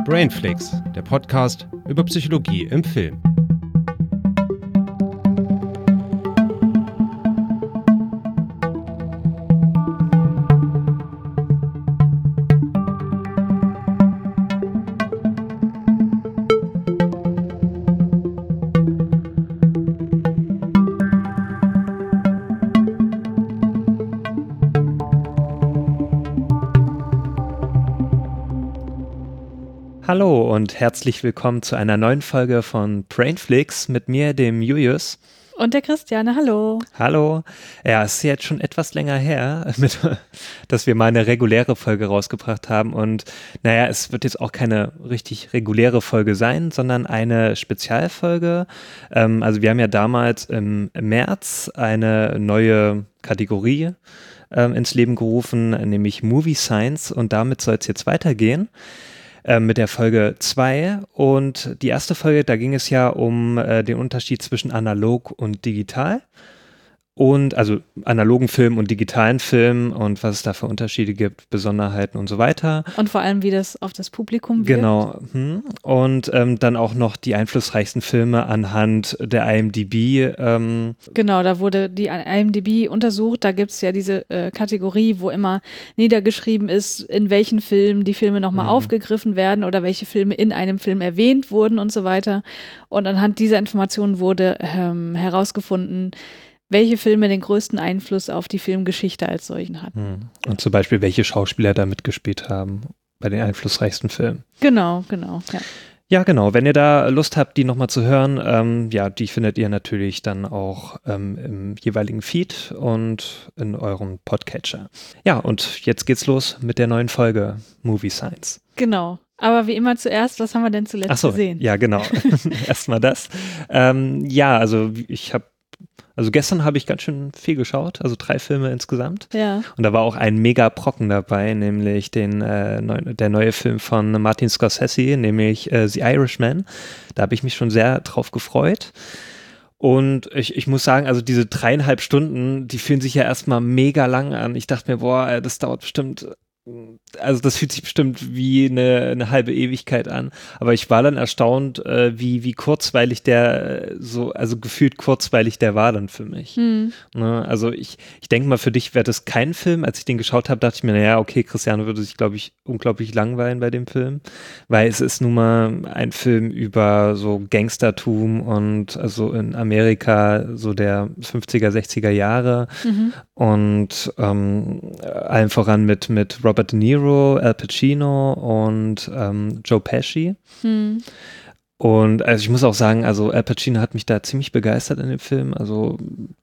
Brainflix, der Podcast über Psychologie im Film. Hallo und herzlich willkommen zu einer neuen Folge von Brainflix mit mir, dem Julius. Und der Christiane, hallo. Hallo. Ja, es ist jetzt schon etwas länger her, dass wir mal eine reguläre Folge rausgebracht haben. Und naja, es wird jetzt auch keine richtig reguläre Folge sein, sondern eine Spezialfolge. Also wir haben ja damals im März eine neue Kategorie ins Leben gerufen, nämlich Movie Science. Und damit soll es jetzt weitergehen. Mit der Folge 2 und die erste Folge, da ging es ja um den Unterschied zwischen analog und digital und also analogen Film und digitalen Film und was es da für Unterschiede gibt, Besonderheiten und so weiter. Und vor allem, wie das auf das Publikum wirkt. Genau. Und dann auch noch die einflussreichsten Filme anhand der IMDb. Genau, da wurde die IMDb untersucht. Da gibt es ja diese Kategorie, wo immer niedergeschrieben ist, in welchen Filmen die Filme nochmal aufgegriffen werden oder welche Filme in einem Film erwähnt wurden und so weiter. Und anhand dieser Informationen wurde herausgefunden, welche Filme den größten Einfluss auf die Filmgeschichte als solchen hatten. Und zum Beispiel, welche Schauspieler da mitgespielt haben bei den einflussreichsten Filmen. Genau, ja. Ja, genau. Wenn ihr da Lust habt, die nochmal zu hören, die findet ihr natürlich dann auch im jeweiligen Feed und in eurem Podcatcher. Ja, und jetzt geht's los mit der neuen Folge Movie Science. Genau. Aber wie immer zuerst, was haben wir denn zuletzt gesehen? Ja, genau. Erstmal das. Also gestern habe ich ganz schön viel geschaut, also 3 Filme insgesamt. Ja. Und da war auch ein mega Brocken dabei, nämlich der neue Film von Martin Scorsese, nämlich The Irishman. Da habe ich mich schon sehr drauf gefreut. Und ich muss sagen, also diese 3,5 Stunden, die fühlen sich ja erstmal mega lang an. Ich dachte mir, das dauert bestimmt. Also das fühlt sich bestimmt wie eine halbe Ewigkeit an, aber ich war dann erstaunt, wie kurzweilig also gefühlt kurzweilig der war dann für mich. Ne? Also ich denke mal, für dich wäre das kein Film. Als ich den geschaut habe, dachte ich mir, naja, okay, Christiane würde sich, glaube ich, unglaublich langweilen bei dem Film, weil es ist nun mal ein Film über so Gangstertum und also in Amerika so der 50er, 60er Jahre und allen voran mit Robert De Niro, Al Pacino und Joe Pesci. Und also ich muss auch sagen, also Al Pacino hat mich da ziemlich begeistert in dem Film. Also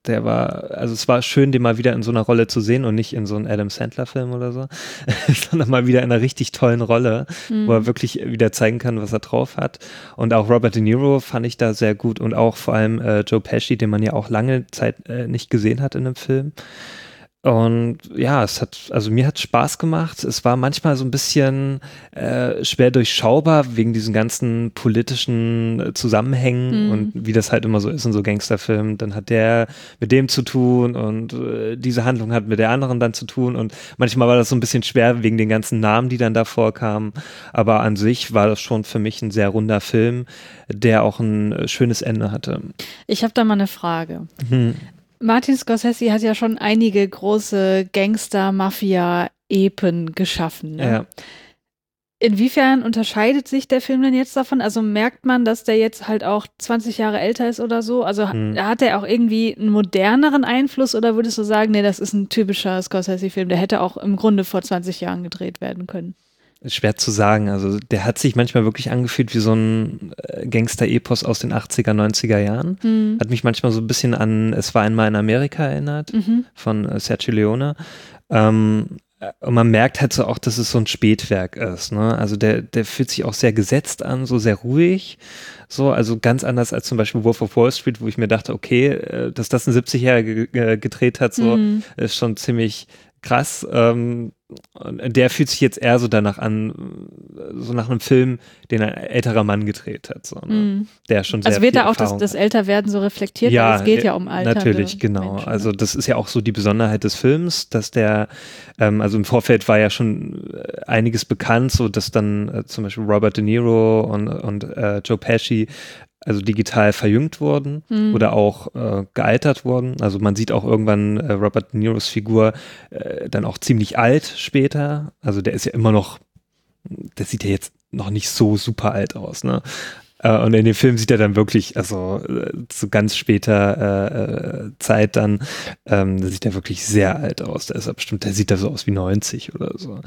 es war schön, den mal wieder in so einer Rolle zu sehen und nicht in so einem Adam Sandler-Film oder so, sondern mal wieder in einer richtig tollen Rolle, wo er wirklich wieder zeigen kann, was er drauf hat. Und auch Robert De Niro fand ich da sehr gut und auch vor allem Joe Pesci, den man ja auch lange Zeit nicht gesehen hat in einem Film. Und ja, mir hat Spaß gemacht. Es war manchmal so ein bisschen schwer durchschaubar wegen diesen ganzen politischen Zusammenhängen und wie das halt immer so ist in so Gangsterfilmen. Dann hat der mit dem zu tun und diese Handlung hat mit der anderen dann zu tun und manchmal war das so ein bisschen schwer wegen den ganzen Namen, die dann da vorkamen. Aber an sich war das schon für mich ein sehr runder Film, der auch ein schönes Ende hatte. Ich habe da mal eine Frage. Martin Scorsese hat ja schon einige große Gangster-Mafia-Epen geschaffen. Ne? Ja. Inwiefern unterscheidet sich der Film denn jetzt davon? Also merkt man, dass der jetzt halt auch 20 Jahre älter ist oder so? Also hat der auch irgendwie einen moderneren Einfluss oder würdest du sagen, nee, das ist ein typischer Scorsese-Film, der hätte auch im Grunde vor 20 Jahren gedreht werden können? Schwer zu sagen. Also der hat sich manchmal wirklich angefühlt wie so ein Gangster-Epos aus den 80er, 90er Jahren. Hat mich manchmal so ein bisschen an Es war einmal in Amerika erinnert, von Sergio Leone. Und man merkt halt so auch, dass es so ein Spätwerk ist. Ne? Also der fühlt sich auch sehr gesetzt an, so sehr ruhig. So, also ganz anders als zum Beispiel Wolf of Wall Street, wo ich mir dachte, okay, dass das ein 70-Jähriger gedreht hat, so ist schon ziemlich krass. Der fühlt sich jetzt eher so danach an, so nach einem Film, den ein älterer Mann gedreht hat. So, ne? Der schon sehr also wird viel da auch Erfahrung das Älterwerden so reflektiert? ja, weil es geht ja um Alter. natürlich, genau. Menschen, also das ist ja auch so die Besonderheit des Films, dass also im Vorfeld war ja schon einiges bekannt, so dass dann zum Beispiel Robert De Niro und Joe Pesci also digital verjüngt wurden oder auch gealtert wurden. Also man sieht auch irgendwann Robert De Niros Figur dann auch ziemlich alt später. Also der ist ja immer noch, der sieht ja jetzt noch nicht so super alt aus, ne? Und in dem Film sieht er dann wirklich, also zu ganz später Zeit dann, da sieht er wirklich sehr alt aus. Der sieht da so aus wie 90 oder so.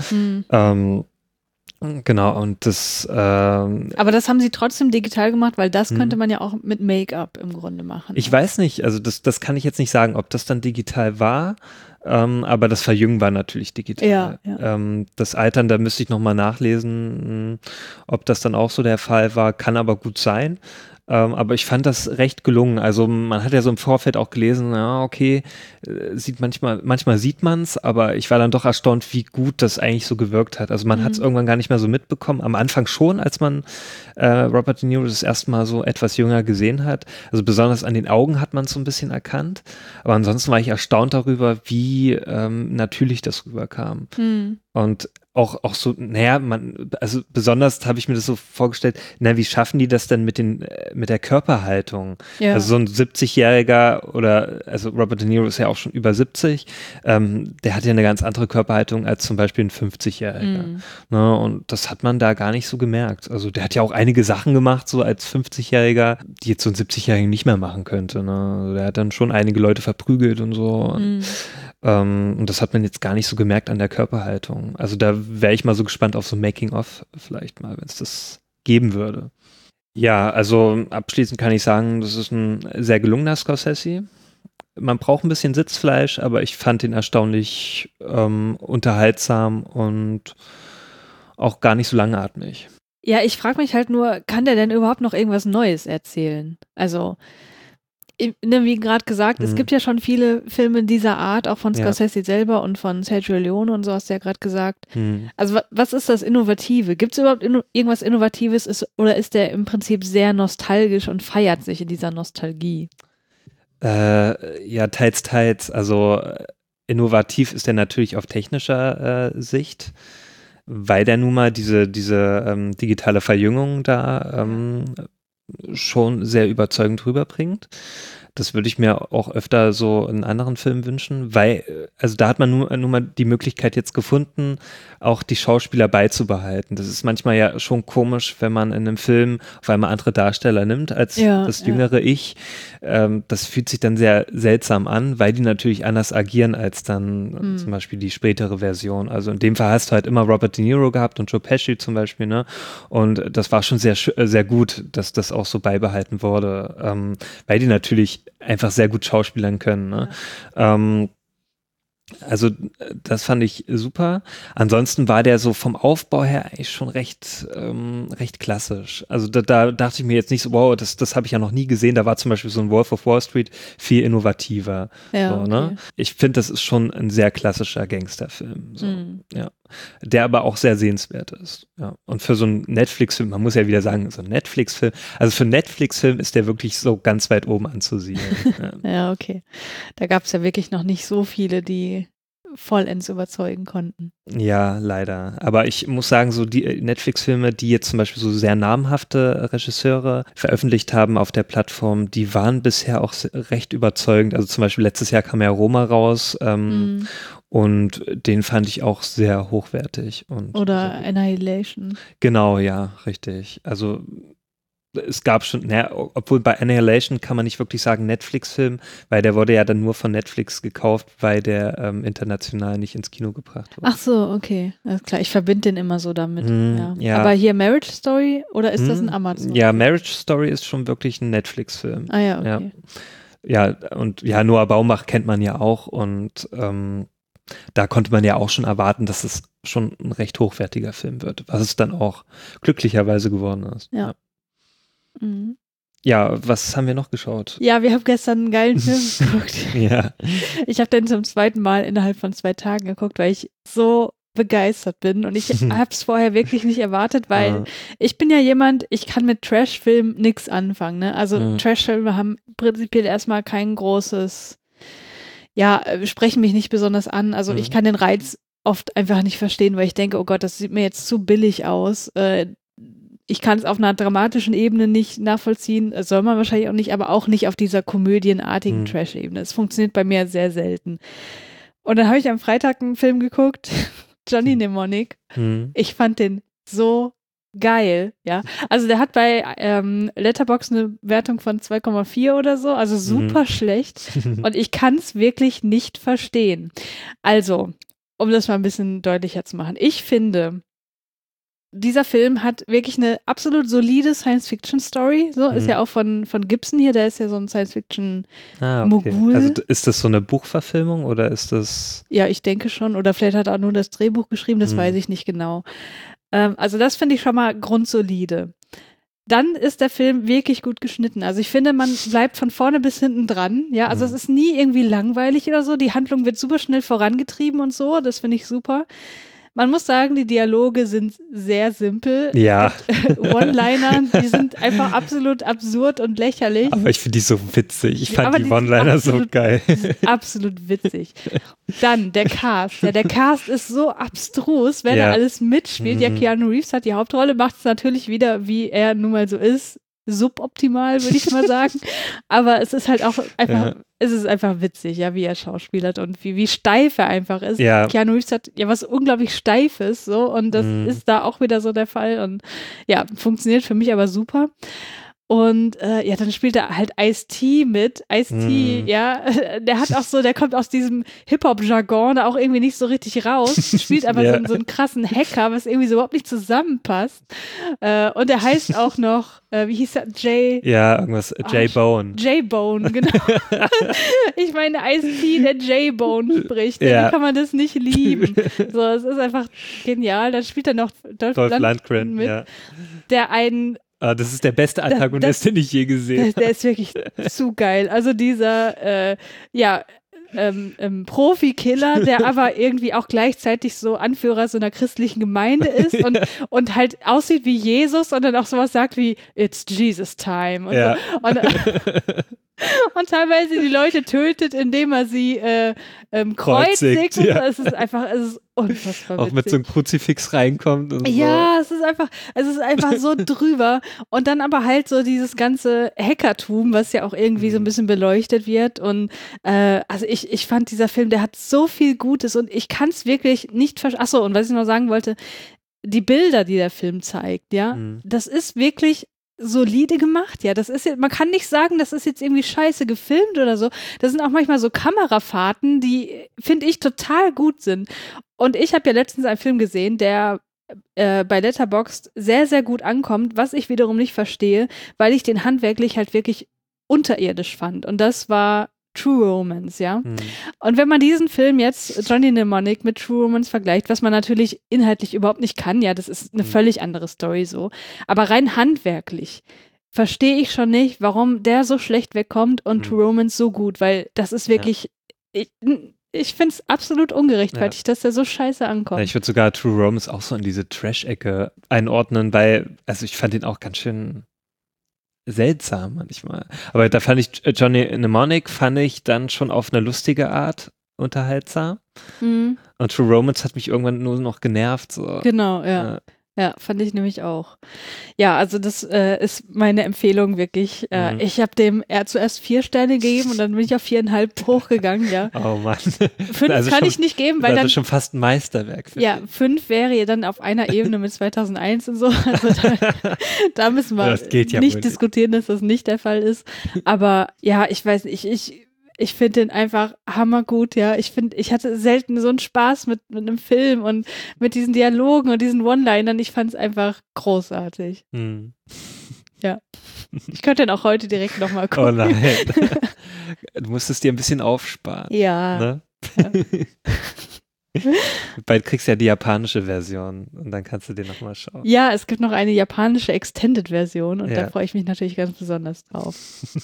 Genau, und das aber das haben sie trotzdem digital gemacht, weil das könnte man ja auch mit Make-up im Grunde machen. Ich weiß nicht, also das kann ich jetzt nicht sagen, ob das dann digital war, aber das Verjüngen war natürlich digital. Ja. Das Altern, da müsste ich nochmal nachlesen, ob das dann auch so der Fall war, kann aber gut sein. Aber ich fand das recht gelungen. Also man hat ja so im Vorfeld auch gelesen, ja, okay, manchmal sieht man es, aber ich war dann doch erstaunt, wie gut das eigentlich so gewirkt hat. Also man hat es irgendwann gar nicht mehr so mitbekommen. Am Anfang schon, als man Robert De Niro das erste Mal so etwas jünger gesehen hat. Also besonders an den Augen hat man es so ein bisschen erkannt. Aber ansonsten war ich erstaunt darüber, wie natürlich das rüberkam. Und auch so, also besonders habe ich mir das so vorgestellt, wie schaffen die das denn mit der Körperhaltung? Ja. Also so ein 70-Jähriger also Robert De Niro ist ja auch schon über 70, der hat ja eine ganz andere Körperhaltung als zum Beispiel ein 50-Jähriger. Ne, und das hat man da gar nicht so gemerkt. Also der hat ja auch einige Sachen gemacht, so als 50-Jähriger, die jetzt so ein 70-Jähriger nicht mehr machen könnte. Ne? Also der hat dann schon einige Leute verprügelt und so. Und das hat man jetzt gar nicht so gemerkt an der Körperhaltung. Also da wäre ich mal so gespannt auf so ein Making-of vielleicht mal, wenn es das geben würde. Ja, also abschließend kann ich sagen, das ist ein sehr gelungener Scorsese. Man braucht ein bisschen Sitzfleisch, aber ich fand ihn erstaunlich unterhaltsam und auch gar nicht so langatmig. Ja, ich frage mich halt nur, kann der denn überhaupt noch irgendwas Neues erzählen? Also wie gerade gesagt, es gibt ja schon viele Filme dieser Art, auch von Scorsese selber und von Sergio Leone und so hast du ja gerade gesagt. Also was ist das Innovative? Gibt es überhaupt irgendwas Innovatives oder ist der im Prinzip sehr nostalgisch und feiert sich in dieser Nostalgie? Ja, teils. Also innovativ ist er natürlich auf technischer Sicht, weil der nun mal diese digitale Verjüngung da schon sehr überzeugend rüberbringt. Das würde ich mir auch öfter so in anderen Filmen wünschen, weil, also da hat man nur mal die Möglichkeit jetzt gefunden, auch die Schauspieler beizubehalten. Das ist manchmal ja schon komisch, wenn man in einem Film auf einmal andere Darsteller nimmt als das jüngere Ich. Das fühlt sich dann sehr seltsam an, weil die natürlich anders agieren als dann zum Beispiel die spätere Version. Also in dem Fall hast du halt immer Robert De Niro gehabt und Joe Pesci zum Beispiel, ne? Und das war schon sehr, sehr gut, dass das auch so beibehalten wurde, weil die natürlich einfach sehr gut schauspielern können. Ne? Also das fand ich super. Ansonsten war der so vom Aufbau her eigentlich schon recht klassisch. Also da dachte ich mir jetzt nicht so, wow, das habe ich ja noch nie gesehen. Da war zum Beispiel so ein Wolf of Wall Street viel innovativer. Ja, so, okay. Ne? Ich finde, das ist schon ein sehr klassischer Gangsterfilm. So. Ja. Der aber auch sehr sehenswert ist. Ja. Und für so einen Netflix-Film, man muss ja wieder sagen, so ein Netflix-Film, also für einen Netflix-Film ist der wirklich so ganz weit oben anzusiedeln. Ja, okay. Da gab es ja wirklich noch nicht so viele, die vollends überzeugen konnten. Ja, leider. Aber ich muss sagen, so die Netflix-Filme, die jetzt zum Beispiel so sehr namhafte Regisseure veröffentlicht haben auf der Plattform, die waren bisher auch recht überzeugend. Also zum Beispiel letztes Jahr kam ja Roma raus und den fand ich auch sehr hochwertig. Oder Annihilation. Genau, ja, richtig. Also es gab schon, obwohl bei Annihilation kann man nicht wirklich sagen Netflix-Film, weil der wurde ja dann nur von Netflix gekauft, weil der international nicht ins Kino gebracht wurde. Ach so, okay. Alles klar, ich verbinde den immer so damit. Ja. Aber hier Marriage Story oder ist das ein Amazon? Ja, Marriage Story ist schon wirklich ein Netflix-Film. Ah ja, okay. Ja, und ja, Noah Baumbach kennt man ja auch und da konnte man ja auch schon erwarten, dass es schon ein recht hochwertiger Film wird, was es dann auch glücklicherweise geworden ist. Ja. Mhm. Ja, was haben wir noch geschaut? Ja, wir haben gestern einen geilen Film geguckt. Ja. Ich habe den zum zweiten Mal innerhalb von 2 Tagen geguckt, weil ich so begeistert bin und ich habe es vorher wirklich nicht erwartet, weil ich bin ja jemand, ich kann mit Trash-Filmen nichts anfangen, ne? Also Trash-Filme haben prinzipiell erstmal kein großes, sprechen mich nicht besonders an, also ich kann den Reiz oft einfach nicht verstehen, weil ich denke, oh Gott, das sieht mir jetzt zu billig aus, ich kann es auf einer dramatischen Ebene nicht nachvollziehen, soll man wahrscheinlich auch nicht, aber auch nicht auf dieser komödienartigen Trash-Ebene. Es funktioniert bei mir sehr selten. Und dann habe ich am Freitag einen Film geguckt, Johnny Mnemonic. Ich fand den so geil, ja. Also der hat bei Letterboxd eine Wertung von 2,4 oder so, also super schlecht. Und ich kann es wirklich nicht verstehen. Also, um das mal ein bisschen deutlicher zu machen. Ich finde, dieser Film hat wirklich eine absolut solide Science-Fiction-Story. So ist ja auch von Gibson hier, der ist ja so ein Science-Fiction-Mogul. Also ist das so eine Buchverfilmung oder ist das? Ja, ich denke schon. Oder vielleicht hat er auch nur das Drehbuch geschrieben, das weiß ich nicht genau. Also das finde ich schon mal grundsolide. Dann ist der Film wirklich gut geschnitten. Also ich finde, man bleibt von vorne bis hinten dran. Ja, also es ist nie irgendwie langweilig oder so. Die Handlung wird super schnell vorangetrieben und so. Das finde ich super. Man muss sagen, die Dialoge sind sehr simpel. Ja. One-Liner, die sind einfach absolut absurd und lächerlich. Aber ich finde die so witzig. Ich fand die One-Liner so geil. Die sind absolut witzig. Dann der Cast. Ja, der Cast ist so abstrus, wenn er alles mitspielt. Ja, Keanu Reeves hat die Hauptrolle, macht es natürlich wieder, wie er nun mal so ist, suboptimal, würde ich mal sagen. Aber es ist halt auch einfach, es ist einfach witzig, ja, wie er schauspielert und wie steif er einfach ist. Ja. Keanu Reeves hat ja was unglaublich Steifes, so, und das ist da auch wieder so der Fall und ja, funktioniert für mich aber super. Und dann spielt er halt Ice-T mit. Ice-T, der hat auch so, der kommt aus diesem Hip-Hop-Jargon da auch irgendwie nicht so richtig raus, spielt aber so einen krassen Hacker, was irgendwie so überhaupt nicht zusammenpasst. Und er heißt auch noch, wie hieß er? Irgendwas, J-Bone. J-Bone, genau. Ich meine, Ice-T, der J-Bone spricht, wie kann man das nicht lieben? So, es ist einfach genial. Dann spielt er noch Dolph Lundgren mit, der einen das ist der beste Antagonist, den ich je gesehen habe. Der ist wirklich zu geil. Also dieser, Profi-Killer, der aber irgendwie auch gleichzeitig so Anführer so einer christlichen Gemeinde ist und halt aussieht wie Jesus und dann auch sowas sagt wie It's Jesus time und so. Und teilweise die Leute tötet, indem er sie kreuzigt. Ja. Es ist unfassbar auch witzig. mit so einem Kruzifix reinkommt und ja, es ist einfach so drüber. Und dann aber halt so dieses ganze Hackertum, was ja auch irgendwie so ein bisschen beleuchtet wird. Und also ich fand dieser Film, der hat so viel Gutes und ich kann es wirklich nicht verstehen. Achso, und was ich noch sagen wollte, die Bilder, die der Film zeigt, das ist wirklich solide gemacht, ja, das ist ja, man kann nicht sagen, das ist jetzt irgendwie scheiße gefilmt oder so, das sind auch manchmal so Kamerafahrten, die, finde ich, total gut sind. Und ich habe ja letztens einen Film gesehen, der bei Letterboxd sehr, sehr gut ankommt, was ich wiederum nicht verstehe, weil ich den handwerklich halt wirklich unterirdisch fand. Und das war True Romance, ja. Und wenn man diesen Film jetzt, Johnny Mnemonic, mit True Romance vergleicht, was man natürlich inhaltlich überhaupt nicht kann, ja, das ist eine völlig andere Story so, aber rein handwerklich verstehe ich schon nicht, warum der so schlecht wegkommt und True Romance so gut, weil das ist wirklich, ich finde es absolut ungerechtfertigt, dass der so scheiße ankommt. Ja, ich würde sogar True Romance auch so in diese Trash-Ecke einordnen, weil, also ich fand den auch ganz schön seltsam manchmal. Aber da fand ich Johnny Mnemonic dann schon auf eine lustige Art unterhaltsam. Und True Romance hat mich irgendwann nur noch genervt. So. Genau, ja. Ja, fand ich nämlich auch. Ja, also das ist meine Empfehlung wirklich. Ich habe dem zuerst 4 Sterne gegeben und dann bin ich auf 4,5 hochgegangen, ja. Oh Mann. 5 also kann schon, ich nicht geben, weil das dann ist schon fast ein Meisterwerk. 5 wäre ja dann auf einer Ebene mit 2001 und so. Also da müssen wir nicht diskutieren, dass das nicht der Fall ist. Aber ja, ich weiß nicht, ich finde den einfach hammergut, ja. Ich hatte selten so einen Spaß mit einem Film und mit diesen Dialogen und diesen One-Linern. Ich fand es einfach großartig. Ja. Ich könnte den auch heute direkt nochmal gucken. Oh nein. Du musstest dir ein bisschen aufsparen. Ja. Ne? Ja. Bald kriegst du ja die japanische Version und dann kannst du den nochmal schauen. Ja, es gibt noch eine japanische Extended-Version und Ja. da freue ich mich natürlich ganz besonders drauf.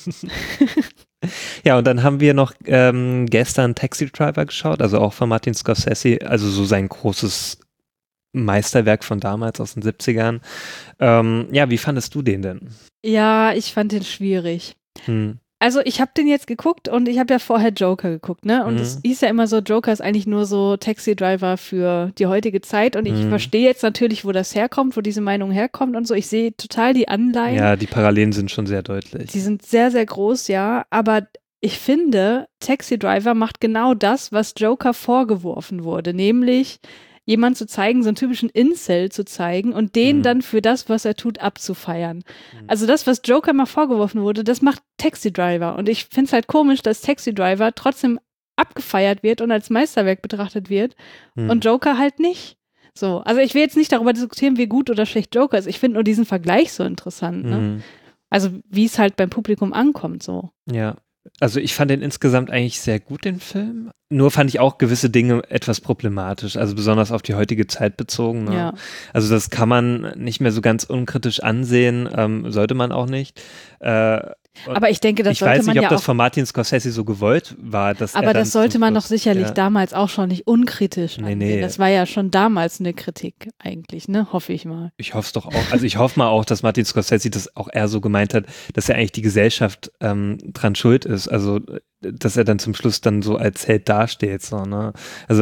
Ja, und dann haben wir noch gestern Taxi Driver geschaut, also auch von Martin Scorsese, also so sein großes Meisterwerk von damals aus den 70ern. Ja, wie fandest du den denn? Ja, ich fand den schwierig. Also ich habe den jetzt geguckt und ich habe ja vorher Joker geguckt, ne? Und es hieß ja immer so, Joker ist eigentlich nur so Taxi Driver für die heutige Zeit und ich verstehe jetzt natürlich, wo das herkommt, wo diese Meinung herkommt und so. Ich sehe total die Anleihen. Ja, die Parallelen sind schon sehr deutlich. Die sind sehr, sehr groß, ja, aber ich finde, Taxi Driver macht genau das, was Joker vorgeworfen wurde, nämlich jemand zu zeigen, so einen typischen Incel zu zeigen und den dann für das, was er tut, abzufeiern. Also das, was Joker mal vorgeworfen wurde, das macht Taxi Driver. Und ich finde es halt komisch, dass Taxi Driver trotzdem abgefeiert wird und als Meisterwerk betrachtet wird und Joker halt nicht. So, also ich will jetzt nicht darüber diskutieren, wie gut oder schlecht Joker ist. Ich finde nur diesen Vergleich so interessant, ne? Also wie es halt beim Publikum ankommt, so. Ja. Also ich fand den insgesamt eigentlich sehr gut, den Film. Nur fand ich auch gewisse Dinge etwas problematisch, also besonders auf die heutige Zeit bezogen. Ne? Ja. Also das kann man nicht mehr so ganz unkritisch ansehen, sollte man auch nicht. Aber ich denke, das sollte man ja auch. Ich weiß nicht, ob das von Martin Scorsese so gewollt war. Aber das sollte man doch sicherlich damals auch schon nicht unkritisch angehen. Nee. Das war ja schon damals eine Kritik eigentlich, ne? Hoffe ich mal. Ich hoffe es doch auch. Also ich hoffe mal auch, dass Martin Scorsese das auch eher so gemeint hat, dass ja eigentlich die Gesellschaft dran schuld ist. Also dass er dann zum Schluss dann so als Held dasteht. So, ne? Also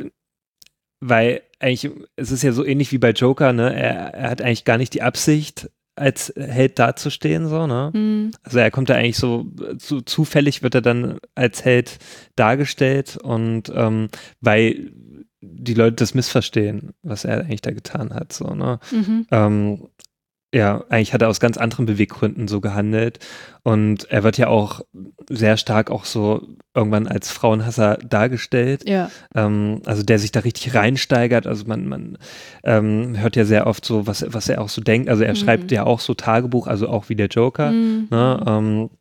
weil eigentlich, es ist ja so ähnlich wie bei Joker, ne? Er hat eigentlich gar nicht die Absicht, als Held dazustehen, so, ne? Also er kommt da eigentlich so, zufällig wird er dann als Held dargestellt und weil die Leute das missverstehen, was er eigentlich da getan hat, so, ne? Ja, eigentlich hat er aus ganz anderen Beweggründen so gehandelt und er wird ja auch sehr stark auch so irgendwann als Frauenhasser dargestellt, also der sich da richtig reinsteigert, also man hört ja sehr oft so, was er auch so denkt, also er schreibt ja auch so Tagebuch, also auch wie der Joker, ne,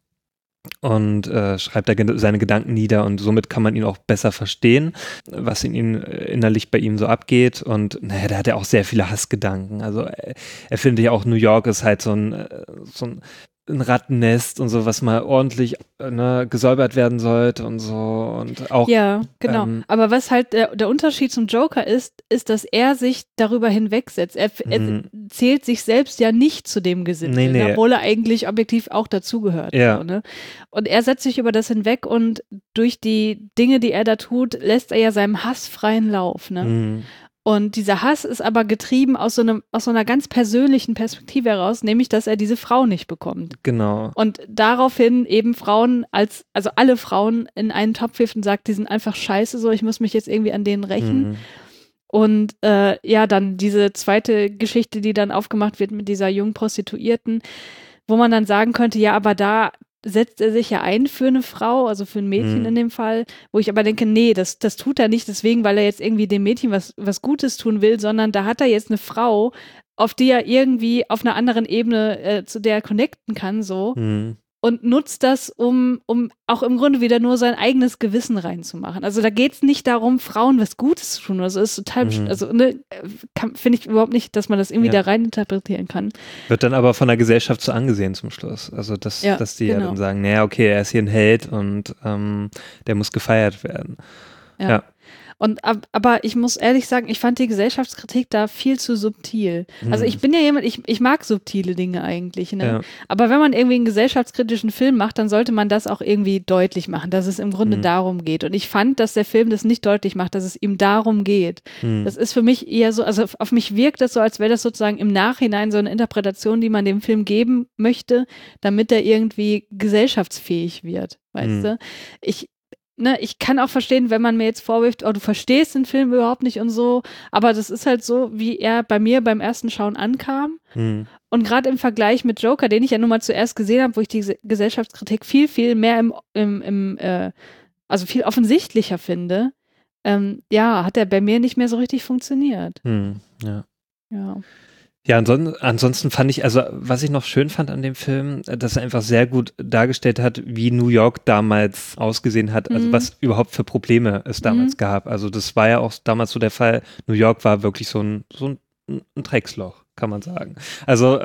und schreibt da seine Gedanken nieder und somit kann man ihn auch besser verstehen, was in ihm innerlich bei ihm so abgeht und naja, da hat er auch sehr viele Hassgedanken, also er findet ja auch New York ist halt so ein Rattennest und so, was mal ordentlich gesäubert werden sollte und so und auch. Ja, genau. Aber was halt der Unterschied zum Joker ist, dass er sich darüber hinwegsetzt. Er zählt sich selbst ja nicht zu dem Gesindel, Nee. obwohl er eigentlich objektiv auch dazugehört. Ja. So, ne? Und er setzt sich über das hinweg und durch die Dinge, die er da tut, lässt er ja seinem Hass freien Lauf. Ne? Und dieser Hass ist aber getrieben aus so einer ganz persönlichen Perspektive heraus, nämlich, dass er diese Frau nicht bekommt. Genau. Und daraufhin eben Frauen also alle Frauen in einen Topf wirft und sagt, die sind einfach scheiße, so, ich muss mich jetzt irgendwie an denen rächen. Und dann diese zweite Geschichte, die dann aufgemacht wird mit dieser jungen Prostituierten, wo man dann sagen könnte, ja, aber da setzt er sich ja ein für eine Frau, also für ein Mädchen in dem Fall, wo ich aber denke, nee, das tut er nicht deswegen, weil er jetzt irgendwie dem Mädchen was Gutes tun will, sondern da hat er jetzt eine Frau, auf die er irgendwie auf einer anderen Ebene zu der er connecten kann, so. Und nutzt das, um auch im Grunde wieder nur sein eigenes Gewissen reinzumachen. Also da geht es nicht darum, Frauen was Gutes zu tun. Also ist total, finde ich überhaupt nicht, dass man das irgendwie da rein interpretieren kann. Wird dann aber von der Gesellschaft so angesehen zum Schluss. Also dass die ja dann sagen, naja, okay, er ist hier ein Held und der muss gefeiert werden. Ja. Aber ich muss ehrlich sagen, ich fand die Gesellschaftskritik da viel zu subtil. Also ich bin ja jemand, ich mag subtile Dinge eigentlich, ne? Ja. Aber wenn man irgendwie einen gesellschaftskritischen Film macht, dann sollte man das auch irgendwie deutlich machen, dass es im Grunde darum geht. Und ich fand, dass der Film das nicht deutlich macht, dass es ihm darum geht. Das ist für mich eher so, also auf mich wirkt das so, als wäre das sozusagen im Nachhinein so eine Interpretation, die man dem Film geben möchte, damit er irgendwie gesellschaftsfähig wird, weißt du? Ich kann auch verstehen, wenn man mir jetzt vorwirft, oh, du verstehst den Film überhaupt nicht und so, aber das ist halt so, wie er bei mir beim ersten Schauen ankam. Und gerade im Vergleich mit Joker, den ich ja nun mal zuerst gesehen habe, wo ich die Gesellschaftskritik viel, viel mehr also viel offensichtlicher finde, hat er bei mir nicht mehr so richtig funktioniert. Ja. Ja, ansonsten fand ich, also was ich noch schön fand an dem Film, dass er einfach sehr gut dargestellt hat, wie New York damals ausgesehen hat, also was überhaupt für Probleme es damals gab. Also das war ja auch damals so der Fall. New York war wirklich so ein Drecksloch, kann man sagen. Also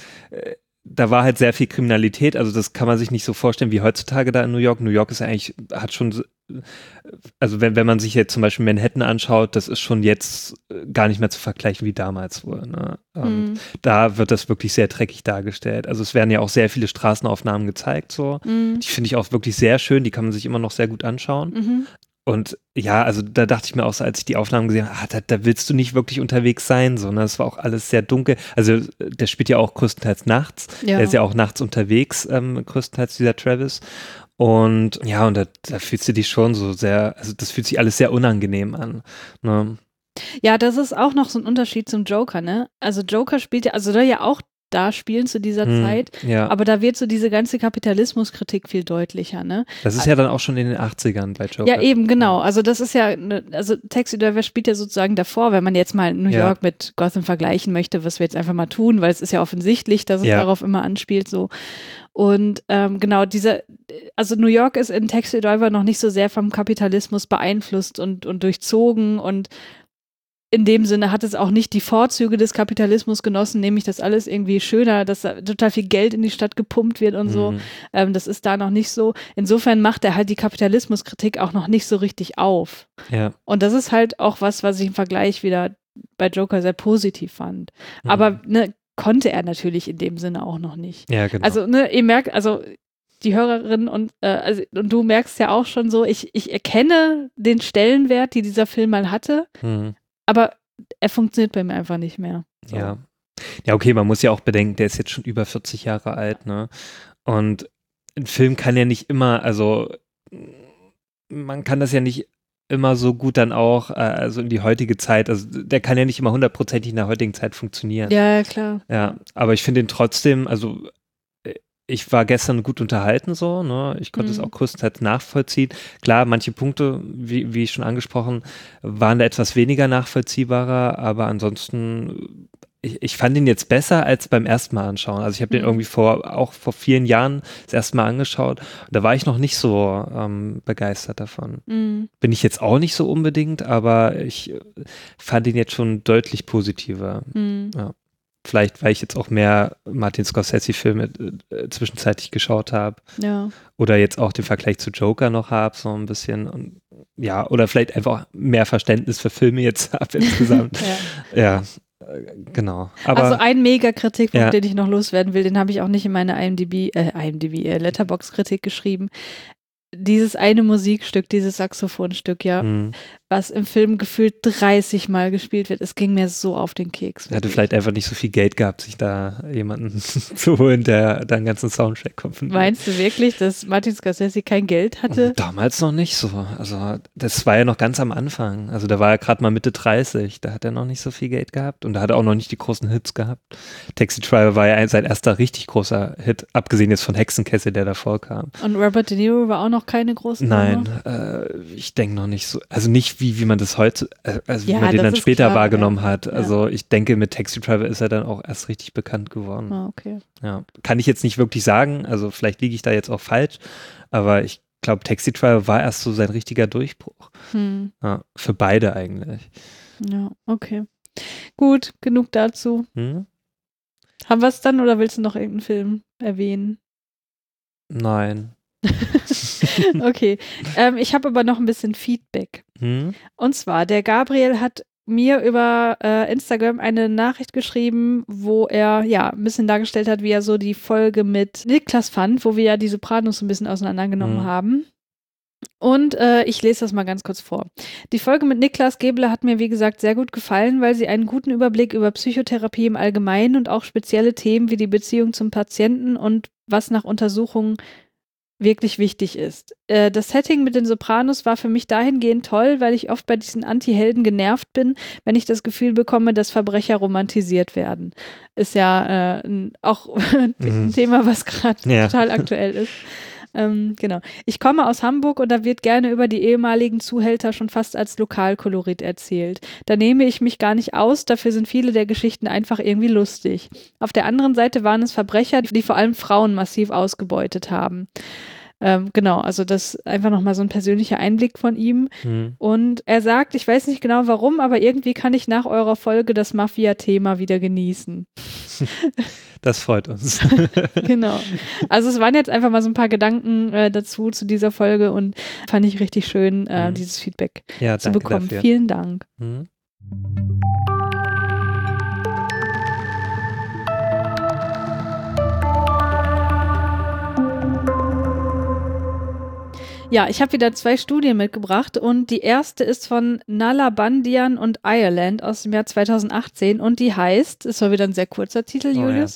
da war halt sehr viel Kriminalität, also das kann man sich nicht so vorstellen wie heutzutage da in New York. New York ist ja eigentlich, hat schon, also wenn man sich jetzt zum Beispiel Manhattan anschaut, das ist schon jetzt gar nicht mehr zu vergleichen wie damals wohl. Ne? Da wird das wirklich sehr dreckig dargestellt. Also es werden ja auch sehr viele Straßenaufnahmen gezeigt, so. Die finde ich auch wirklich sehr schön, die kann man sich immer noch sehr gut anschauen. Und ja, also da dachte ich mir auch so, als ich die Aufnahmen gesehen habe, da willst du nicht wirklich unterwegs sein, sondern es war auch alles sehr dunkel. Also der spielt ja auch größtenteils nachts. Ja. Der ist ja auch nachts unterwegs, größtenteils dieser Travis. Und ja, und da fühlst du dich schon so sehr, also das fühlt sich alles sehr unangenehm an. Ne? Ja, das ist auch noch so ein Unterschied zum Joker, ne? Also Joker spielt ja, also soll ja auch da spielen zu dieser Zeit, aber da wird so diese ganze Kapitalismuskritik viel deutlicher, ne? Das ist ja dann auch schon in den 80ern bei Joker. Ja, eben, genau. Also das ist ja, also Taxi Driver spielt ja sozusagen davor, wenn man jetzt mal New York mit Gotham vergleichen möchte, was wir jetzt einfach mal tun, weil es ist ja offensichtlich, dass es darauf immer anspielt, so. Und genau, also New York ist in Taxi Driver noch nicht so sehr vom Kapitalismus beeinflusst und durchzogen und in dem Sinne hat es auch nicht die Vorzüge des Kapitalismus genossen, nämlich dass alles irgendwie schöner, dass da total viel Geld in die Stadt gepumpt wird und so. Das ist da noch nicht so. Insofern macht er halt die Kapitalismuskritik auch noch nicht so richtig auf. Ja. Und das ist halt auch was ich im Vergleich wieder bei Joker sehr positiv fand. Aber konnte er natürlich in dem Sinne auch noch nicht. Ja, genau. Also ihr merkt, also die Hörerin und du merkst ja auch schon so, ich erkenne den Stellenwert, die dieser Film mal hatte. Aber er funktioniert bei mir einfach nicht mehr. So. Ja, okay, man muss ja auch bedenken, der ist jetzt schon über 40 Jahre alt, ne? Und ein Film kann ja nicht immer, also man kann das ja nicht immer so gut dann auch, also in die heutige Zeit, also der kann ja nicht immer hundertprozentig in der heutigen Zeit funktionieren. Ja, klar. Ja, aber ich finde ihn trotzdem, also ich war gestern gut unterhalten so, ne? Ich konnte es auch größtenteils nachvollziehen. Klar, manche Punkte, wie schon angesprochen, waren da etwas weniger nachvollziehbarer, aber ansonsten, ich fand ihn jetzt besser als beim ersten Mal anschauen. Also ich habe den irgendwie auch vor vielen Jahren das erste Mal angeschaut. Und da war ich noch nicht so begeistert davon. Bin ich jetzt auch nicht so unbedingt, aber ich fand ihn jetzt schon deutlich positiver. Ja. Vielleicht, weil ich jetzt auch mehr Martin Scorsese-Filme zwischenzeitlich geschaut habe. Ja. Oder jetzt auch den Vergleich zu Joker noch habe, so ein bisschen. Und, ja, oder vielleicht einfach mehr Verständnis für Filme jetzt habe insgesamt. Ja, genau. Aber, also ein Mega-Kritikpunkt, den ich noch loswerden will, den habe ich auch nicht in meine Letterboxd-Kritik geschrieben. Dieses eine Musikstück, dieses Saxophonstück, was im Film gefühlt 30 Mal gespielt wird, es ging mir so auf den Keks. Er hatte vielleicht einfach nicht so viel Geld gehabt, sich da jemanden zu holen, der da einen ganzen Soundtrack kommt. Meinst du wirklich, dass Martin Scorsese kein Geld hatte? Damals noch nicht so. Also das war ja noch ganz am Anfang. Also da war er gerade mal Mitte 30. Da hat er noch nicht so viel Geld gehabt und da hat er auch noch nicht die großen Hits gehabt. Taxi Driver war ja sein erster richtig großer Hit, abgesehen jetzt von Hexenkessel, der davor kam. Und Robert De Niro war auch noch keine große Nein, ich denke noch nicht so. Also nicht wie man das heute, wie man den dann später klar, wahrgenommen hat. Also ich denke, mit Taxi Driver ist er dann auch erst richtig bekannt geworden. Ah, okay. Ja, kann ich jetzt nicht wirklich sagen. Also vielleicht liege ich da jetzt auch falsch, aber ich glaube, Taxi Driver war erst so sein richtiger Durchbruch. Ja, für beide eigentlich. Ja, okay. Gut, genug dazu. Haben wir es dann oder willst du noch irgendeinen Film erwähnen? Nein. Okay, ich habe aber noch ein bisschen Feedback. Und zwar, der Gabriel hat mir über Instagram eine Nachricht geschrieben, wo er ein bisschen dargestellt hat, wie er so die Folge mit Niklas fand, wo wir ja die Sopranos ein bisschen auseinandergenommen haben. Und ich lese das mal ganz kurz vor. Die Folge mit Niklas Gebler hat mir, wie gesagt, sehr gut gefallen, weil sie einen guten Überblick über Psychotherapie im Allgemeinen und auch spezielle Themen wie die Beziehung zum Patienten und was nach Untersuchungen wirklich wichtig ist. Das Setting mit den Sopranos war für mich dahingehend toll, weil ich oft bei diesen Anti-Helden genervt bin, wenn ich das Gefühl bekomme, dass Verbrecher romantisiert werden. Ist ja auch ein Thema, was gerade total aktuell ist. Genau. Ich komme aus Hamburg und da wird gerne über die ehemaligen Zuhälter schon fast als Lokalkolorit erzählt. Da nehme ich mich gar nicht aus, dafür sind viele der Geschichten einfach irgendwie lustig. Auf der anderen Seite waren es Verbrecher, die vor allem Frauen massiv ausgebeutet haben. Genau, also das ist einfach nochmal so ein persönlicher Einblick von ihm. Und er sagt, ich weiß nicht genau warum, aber irgendwie kann ich nach eurer Folge das Mafia-Thema wieder genießen. Das freut uns. Genau. Also es waren jetzt einfach mal so ein paar Gedanken dazu zu dieser Folge und fand ich richtig schön, dieses Feedback zu bekommen. Dafür. Vielen Dank. Ja, ich habe wieder 2 Studien mitgebracht und die erste ist von Nalbandian und Ireland aus dem Jahr 2018 und die heißt, es war wieder ein sehr kurzer Titel, Julius,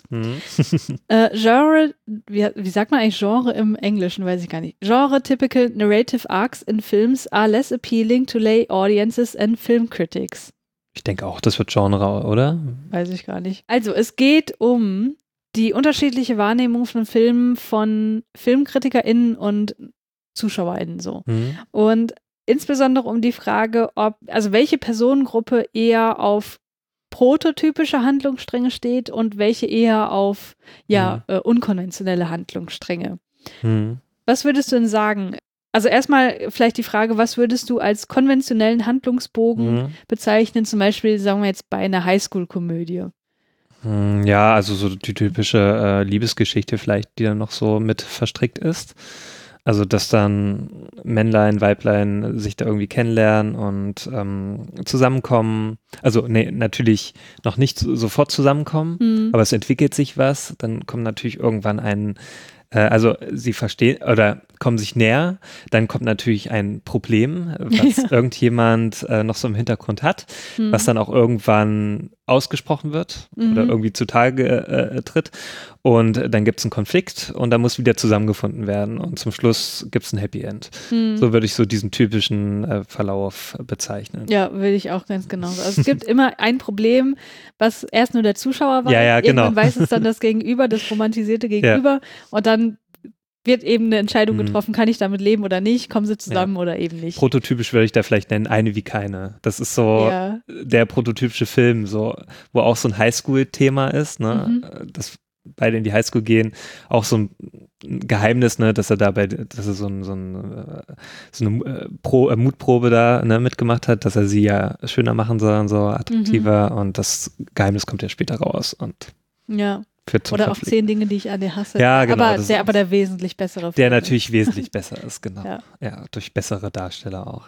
Genre, wie sagt man eigentlich Genre im Englischen, weiß ich gar nicht. Genre typical narrative arcs in films are less appealing to lay audiences and film critics. Ich denke auch, das wird Genre, oder? Weiß ich gar nicht. Also, es geht um die unterschiedliche Wahrnehmung von Filmen von FilmkritikerInnen und ZuschauerInnen so. Und insbesondere um die Frage, welche Personengruppe eher auf prototypische Handlungsstränge steht und welche eher auf unkonventionelle Handlungsstränge. Was würdest du denn sagen? Also erstmal vielleicht die Frage, was würdest du als konventionellen Handlungsbogen bezeichnen, zum Beispiel, sagen wir jetzt bei einer Highschool-Komödie? Ja, also so die typische Liebesgeschichte vielleicht, die dann noch so mit verstrickt ist. Also, dass dann Männlein, Weiblein sich da irgendwie kennenlernen und zusammenkommen. Also, nee, natürlich noch nicht sofort zusammenkommen, aber es entwickelt sich was. Dann kommt natürlich irgendwann sie verstehen oder kommen sich näher. Dann kommt natürlich ein Problem, was irgendjemand noch so im Hintergrund hat, was dann auch irgendwann ausgesprochen wird oder irgendwie zutage tritt. Und dann gibt es einen Konflikt und da muss wieder zusammengefunden werden. Und zum Schluss gibt es ein Happy End. So würde ich so diesen typischen Verlauf bezeichnen. Ja, würde ich auch ganz genau so. Also es gibt immer ein Problem, was erst nur der Zuschauer weiß. Ja, genau. Irgendwann weiß es dann das Gegenüber, das romantisierte Gegenüber. Und dann wird eben eine Entscheidung getroffen, kann ich damit leben oder nicht, kommen sie zusammen oder eben nicht. Prototypisch würde ich da vielleicht nennen, Eine wie keine. Das ist so der prototypische Film, so, wo auch so ein Highschool-Thema ist, ne? Dass beide in die Highschool gehen, auch so ein Geheimnis, ne, dass er so eine Mutprobe da, ne, mitgemacht hat, dass er sie ja schöner machen soll und so attraktiver und das Geheimnis kommt ja später raus und oder auch 10 Dinge, die ich an dir hasse. Ja, genau. Aber der wesentlich bessere Film. Der natürlich wesentlich besser ist, genau. Ja, durch bessere Darsteller auch,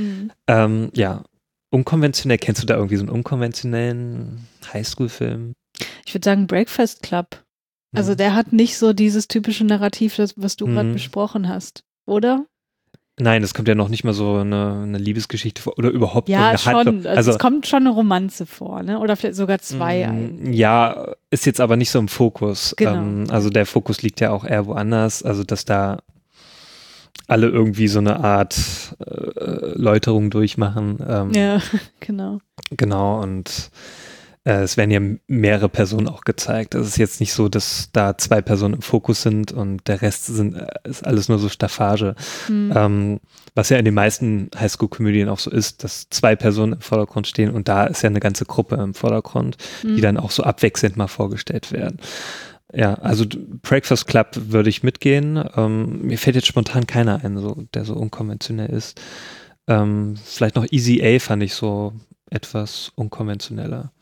ja. Unkonventionell, kennst du da irgendwie so einen unkonventionellen Highschool-Film? Ich würde sagen Breakfast Club. Also der hat nicht so dieses typische Narrativ, was du gerade besprochen hast, oder? Nein, es kommt ja noch nicht mal so eine Liebesgeschichte vor oder überhaupt eine Handlung. Also es kommt schon eine Romanze vor, ne? Oder vielleicht sogar 2 eigentlich. Ja, ist jetzt aber nicht so im Fokus. Genau. Also der Fokus liegt ja auch eher woanders. Also dass da alle irgendwie so eine Art Läuterung durchmachen. Ja, genau. Genau, und es werden ja mehrere Personen auch gezeigt. Es ist jetzt nicht so, dass da 2 Personen im Fokus sind und der Rest ist alles nur so Staffage. Was ja in den meisten Highschool-Komödien auch so ist, dass 2 Personen im Vordergrund stehen und da ist ja eine ganze Gruppe im Vordergrund, die dann auch so abwechselnd mal vorgestellt werden. Ja, also Breakfast Club würde ich mitgehen. Mir fällt jetzt spontan keiner ein, so, der so unkonventionell ist. Vielleicht noch Easy A fand ich so etwas unkonventioneller.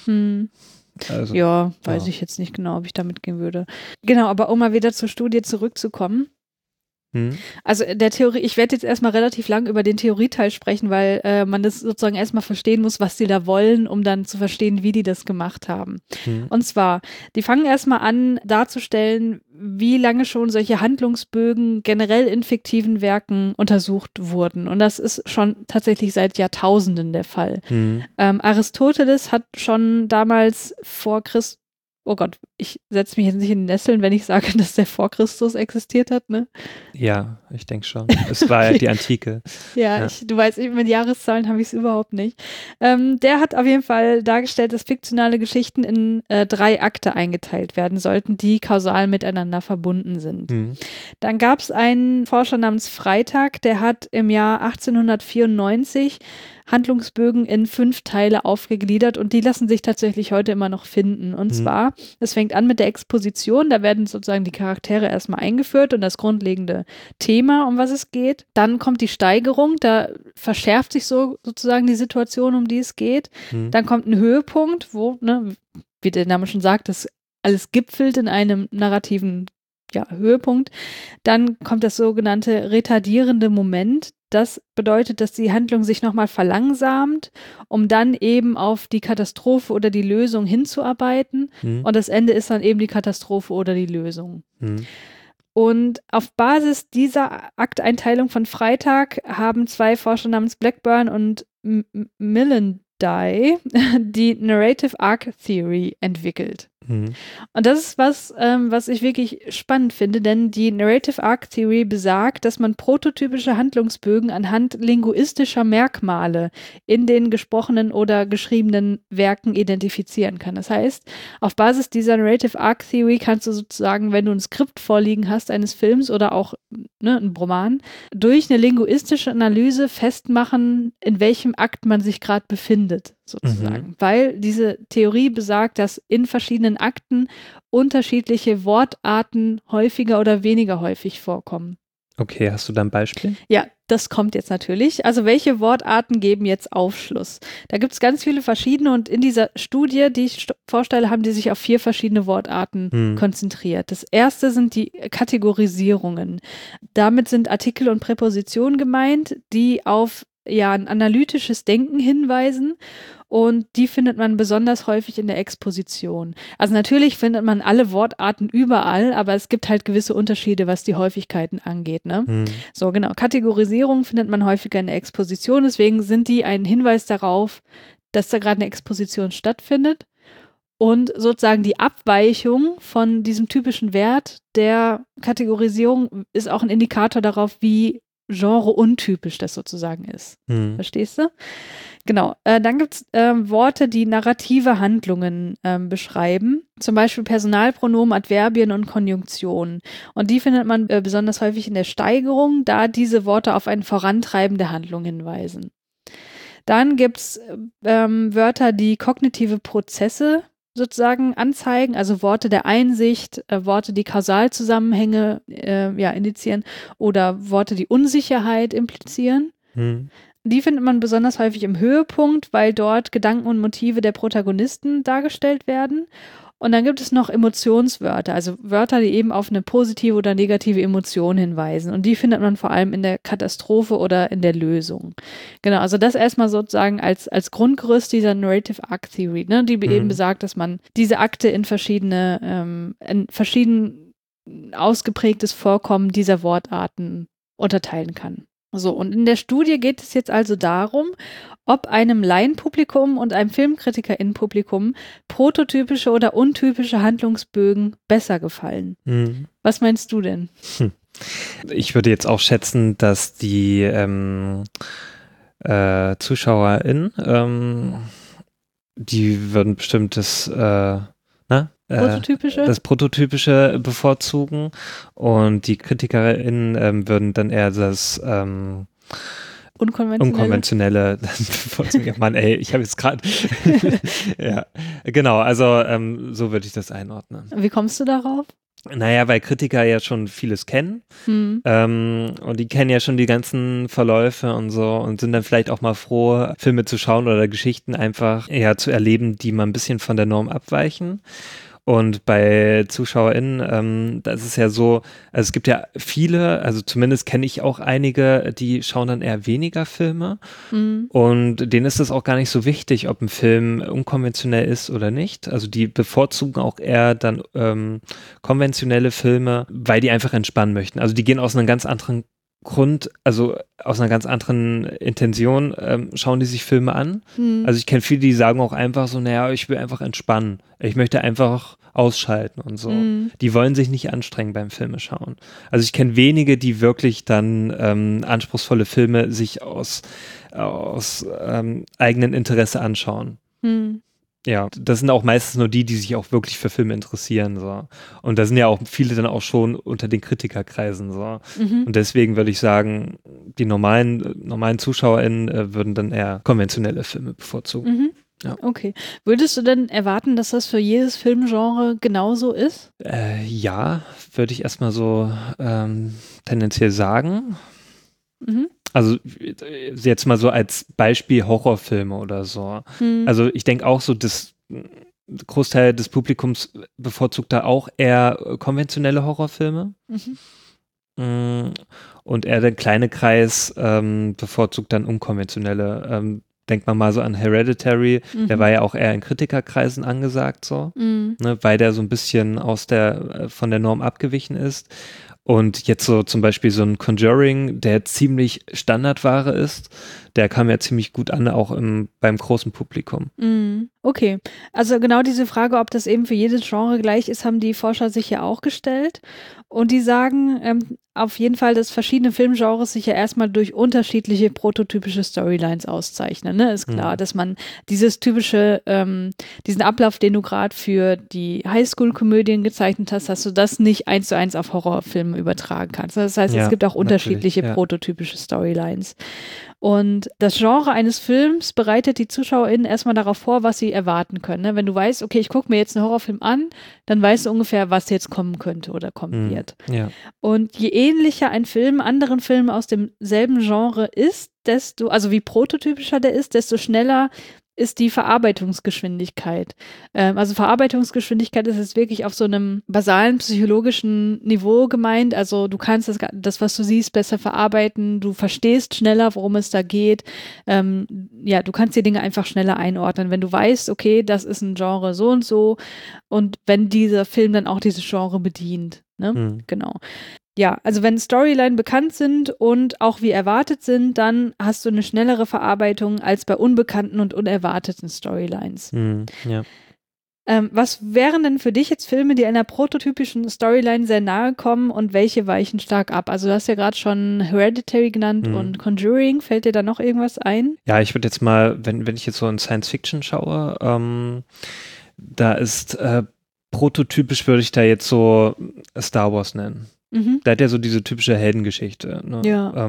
Also, weiß ich jetzt nicht genau, ob ich da mitgehen würde. Genau, aber um mal wieder zur Studie zurückzukommen. Also der Theorie, ich werde jetzt erstmal relativ lang über den Theorieteil sprechen, weil man das sozusagen erstmal verstehen muss, was die da wollen, um dann zu verstehen, wie die das gemacht haben. Und zwar, die fangen erstmal an darzustellen, wie lange schon solche Handlungsbögen generell in fiktiven Werken untersucht wurden. Und das ist schon tatsächlich seit Jahrtausenden der Fall. Aristoteles hat schon damals vor Christus oh Gott, ich setze mich jetzt nicht in die Nesseln, wenn ich sage, dass der vor Christus existiert hat, ne? Ja, ich denke schon. Es war ja die Antike. Ja, du weißt, mit Jahreszahlen habe ich es überhaupt nicht. Der hat auf jeden Fall dargestellt, dass fiktionale Geschichten in 3 Akte eingeteilt werden sollten, die kausal miteinander verbunden sind. Dann gab es einen Forscher namens Freytag, der hat im Jahr 1894 Handlungsbögen in 5 Teile aufgegliedert und die lassen sich tatsächlich heute immer noch finden. Und zwar, es fängt an mit der Exposition, da werden sozusagen die Charaktere erstmal eingeführt und das grundlegende Thema, um was es geht. Dann kommt die Steigerung, da verschärft sich sozusagen die Situation, um die es geht. Dann kommt ein Höhepunkt, wo, ne, wie der Name schon sagt, das alles gipfelt in einem narrativen Höhepunkt. Dann kommt das sogenannte retardierende Moment. Das bedeutet, dass die Handlung sich nochmal verlangsamt, um dann eben auf die Katastrophe oder die Lösung hinzuarbeiten. Und das Ende ist dann eben die Katastrophe oder die Lösung. Und auf Basis dieser Akteinteilung von Freytag haben 2 Forscher namens Blackburn und Millendy die Narrative Arc Theory entwickelt. Und das ist was ich wirklich spannend finde, denn die Narrative Arc Theory besagt, dass man prototypische Handlungsbögen anhand linguistischer Merkmale in den gesprochenen oder geschriebenen Werken identifizieren kann. Das heißt, auf Basis dieser Narrative Arc Theory kannst du sozusagen, wenn du ein Skript vorliegen hast eines Films oder auch ein Roman, durch eine linguistische Analyse festmachen, in welchem Akt man sich gerade befindet, sozusagen. Weil diese Theorie besagt, dass in verschiedenen Akten unterschiedliche Wortarten häufiger oder weniger häufig vorkommen. Okay, hast du da ein Beispiel? Ja, das kommt jetzt natürlich. Also welche Wortarten geben jetzt Aufschluss? Da gibt es ganz viele verschiedene und in dieser Studie, die ich vorstelle, haben die sich auf 4 verschiedene Wortarten konzentriert. Das erste sind die Kategorisierungen. Damit sind Artikel und Präpositionen gemeint, die auf ein analytisches Denken hinweisen und die findet man besonders häufig in der Exposition. Also natürlich findet man alle Wortarten überall, aber es gibt halt gewisse Unterschiede, was die Häufigkeiten angeht, ne? So, genau. Kategorisierung findet man häufiger in der Exposition, deswegen sind die ein Hinweis darauf, dass da gerade eine Exposition stattfindet. Und sozusagen die Abweichung von diesem typischen Wert der Kategorisierung ist auch ein Indikator darauf, wie genre-untypisch das sozusagen ist. Verstehst du? Genau. Dann gibt es Worte, die narrative Handlungen beschreiben. Zum Beispiel Personalpronomen, Adverbien und Konjunktionen. Und die findet man besonders häufig in der Steigerung, da diese Worte auf eine vorantreibende Handlung hinweisen. Dann gibt es Wörter, die kognitive Prozesse sozusagen anzeigen, also Worte der Einsicht, Worte, die Kausalzusammenhänge indizieren oder Worte, die Unsicherheit implizieren. Die findet man besonders häufig im Höhepunkt, weil dort Gedanken und Motive der Protagonisten dargestellt werden. Und dann gibt es noch Emotionswörter, also Wörter, die eben auf eine positive oder negative Emotion hinweisen. Und die findet man vor allem in der Katastrophe oder in der Lösung. Genau, also das erstmal sozusagen als Grundgerüst dieser Narrative Arc Theory, ne, die eben besagt, dass man diese Akte in verschieden ausgeprägtes Vorkommen dieser Wortarten unterteilen kann. So, und in der Studie geht es jetzt also darum, ob einem Laienpublikum und einem FilmkritikerInnenpublikum prototypische oder untypische Handlungsbögen besser gefallen. Was meinst du denn? Ich würde jetzt auch schätzen, dass die ZuschauerInnen, die würden bestimmt das Prototypische bevorzugen und die KritikerInnen würden dann eher das Unkonventionelle bevorzugen. Mann, ey, ich habe jetzt gerade ja, genau, also so würde ich das einordnen. Wie kommst du darauf? Naja, weil Kritiker ja schon vieles kennen und die kennen ja schon die ganzen Verläufe und so und sind dann vielleicht auch mal froh, Filme zu schauen oder Geschichten einfach zu erleben, die mal ein bisschen von der Norm abweichen. Und bei ZuschauerInnen, das ist ja so, also es gibt ja viele, also zumindest kenne ich auch einige, die schauen dann eher weniger Filme und denen ist es auch gar nicht so wichtig, ob ein Film unkonventionell ist oder nicht. Also die bevorzugen auch eher dann konventionelle Filme, weil die einfach entspannen möchten. Also die gehen aus einem ganz anderen also aus einer ganz anderen Intention schauen die sich Filme an. Also ich kenne viele, die sagen auch einfach so, naja, ich will einfach entspannen. Ich möchte einfach ausschalten und so. Die wollen sich nicht anstrengen beim Filme schauen. Also ich kenne wenige, die wirklich dann anspruchsvolle Filme sich aus eigenem Interesse anschauen. Ja, das sind auch meistens nur die sich auch wirklich für Filme interessieren, so. Und da sind ja auch viele dann auch schon unter den Kritikerkreisen, so. Und deswegen würde ich sagen, die normalen ZuschauerInnen würden dann eher konventionelle Filme bevorzugen. Ja. Okay. Würdest du denn erwarten, dass das für jedes Filmgenre genauso ist? Ja, würde ich erstmal so tendenziell sagen. Also jetzt mal so als Beispiel Horrorfilme oder so. Also ich denke auch so, das Großteil des Publikums bevorzugt da auch eher konventionelle Horrorfilme. Und eher der kleine Kreis bevorzugt dann unkonventionelle. Denkt man mal so an Hereditary, der war ja auch eher in Kritikerkreisen angesagt, so, ne, weil der so ein bisschen von der Norm abgewichen ist. Und jetzt so zum Beispiel so ein Conjuring, der ziemlich Standardware ist, der kam ja ziemlich gut an, auch beim großen Publikum. Okay, also genau diese Frage, ob das eben für jedes Genre gleich ist, haben die Forscher sich ja auch gestellt. Und die sagen auf jeden Fall, dass verschiedene Filmgenres sich ja erstmal durch unterschiedliche prototypische Storylines auszeichnen. Ne? Ist klar, dass man dieses typische, diesen Ablauf, den du gerade für die Highschool-Komödien gezeichnet hast, dass du das nicht 1:1 auf Horrorfilme übertragen kannst. Das heißt, es gibt auch unterschiedliche prototypische Storylines. Und das Genre eines Films bereitet die ZuschauerInnen erstmal darauf vor, was sie erwarten können. Ne? Wenn du weißt, okay, ich gucke mir jetzt einen Horrorfilm an, dann weißt du ungefähr, was jetzt kommen könnte oder kommen wird. Ja. Und je ähnlicher ein Film anderen Filmen aus demselben Genre ist, also wie prototypischer der ist, desto schneller ist die Verarbeitungsgeschwindigkeit. Also Verarbeitungsgeschwindigkeit ist jetzt wirklich auf so einem basalen psychologischen Niveau gemeint. Also du kannst das, was du siehst, besser verarbeiten. Du verstehst schneller, worum es da geht. Du kannst die Dinge einfach schneller einordnen. Wenn du weißt, okay, das ist ein Genre so und wenn dieser Film dann auch dieses Genre bedient. Ne? Genau. Ja, also wenn Storyline bekannt sind und auch wie erwartet sind, dann hast du eine schnellere Verarbeitung als bei unbekannten und unerwarteten Storylines. Ja. Was wären denn für dich jetzt Filme, die einer prototypischen Storyline sehr nahe kommen und welche weichen stark ab? Also du hast ja gerade schon Hereditary genannt und Conjuring. Fällt dir da noch irgendwas ein? Ja, ich würde jetzt mal, wenn ich jetzt so in Science Fiction schaue, da ist prototypisch, würde ich da jetzt so Star Wars nennen. Da hat ja so diese typische Heldengeschichte. Ne? Ja.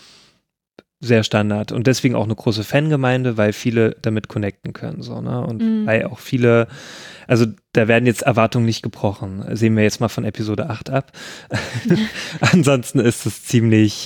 Sehr Standard. Und deswegen auch eine große Fangemeinde, weil viele damit connecten können. So, ne? Und weil auch viele, also da werden jetzt Erwartungen nicht gebrochen. Sehen wir jetzt mal von Episode 8 ab. Ansonsten ist es ziemlich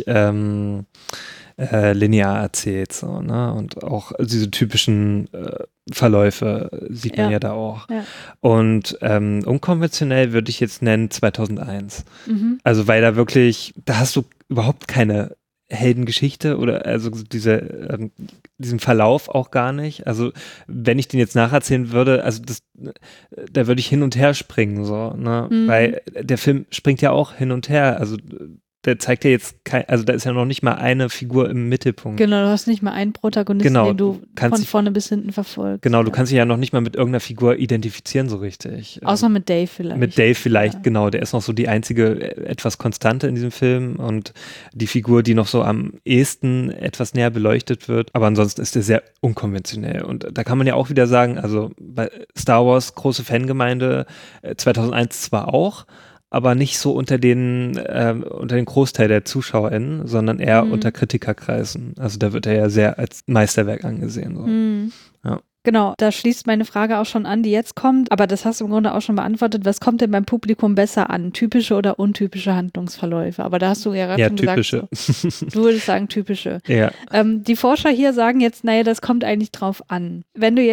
linear erzählt. So, ne? Und auch diese typischen Verläufe sieht man ja da auch. Ja. Und unkonventionell würde ich jetzt nennen 2001. Also weil da hast du überhaupt keine Heldengeschichte oder also diesen Verlauf auch gar nicht. Also wenn ich den jetzt nacherzählen würde, also da würde ich hin und her springen, so, ne? Weil der Film springt ja auch hin und her. Also der zeigt ja jetzt also da ist ja noch nicht mal eine Figur im Mittelpunkt. Genau, du hast nicht mal einen Protagonisten, den du von vorne bis hinten verfolgst. Genau, du kannst dich ja noch nicht mal mit irgendeiner Figur identifizieren so richtig. Außer mit Dave vielleicht. Mit Dave vielleicht, genau. Der ist noch so die einzige etwas Konstante in diesem Film und die Figur, die noch so am ehesten etwas näher beleuchtet wird. Aber ansonsten ist der sehr unkonventionell. Und da kann man ja auch wieder sagen, also bei Star Wars, große Fangemeinde, 2001 zwar auch, aber nicht so unter den Großteil der ZuschauerInnen, sondern eher unter Kritikerkreisen. Also da wird er ja sehr als Meisterwerk angesehen. So. Ja. Genau, da schließt meine Frage auch schon an, die jetzt kommt, aber das hast du im Grunde auch schon beantwortet. Was kommt denn beim Publikum besser an? Typische oder untypische Handlungsverläufe? Aber da hast du ja gerade schon typische. Gesagt, so, du würdest sagen typische. Ja. Die Forscher hier sagen jetzt, naja, das kommt eigentlich drauf an. Wenn du jetzt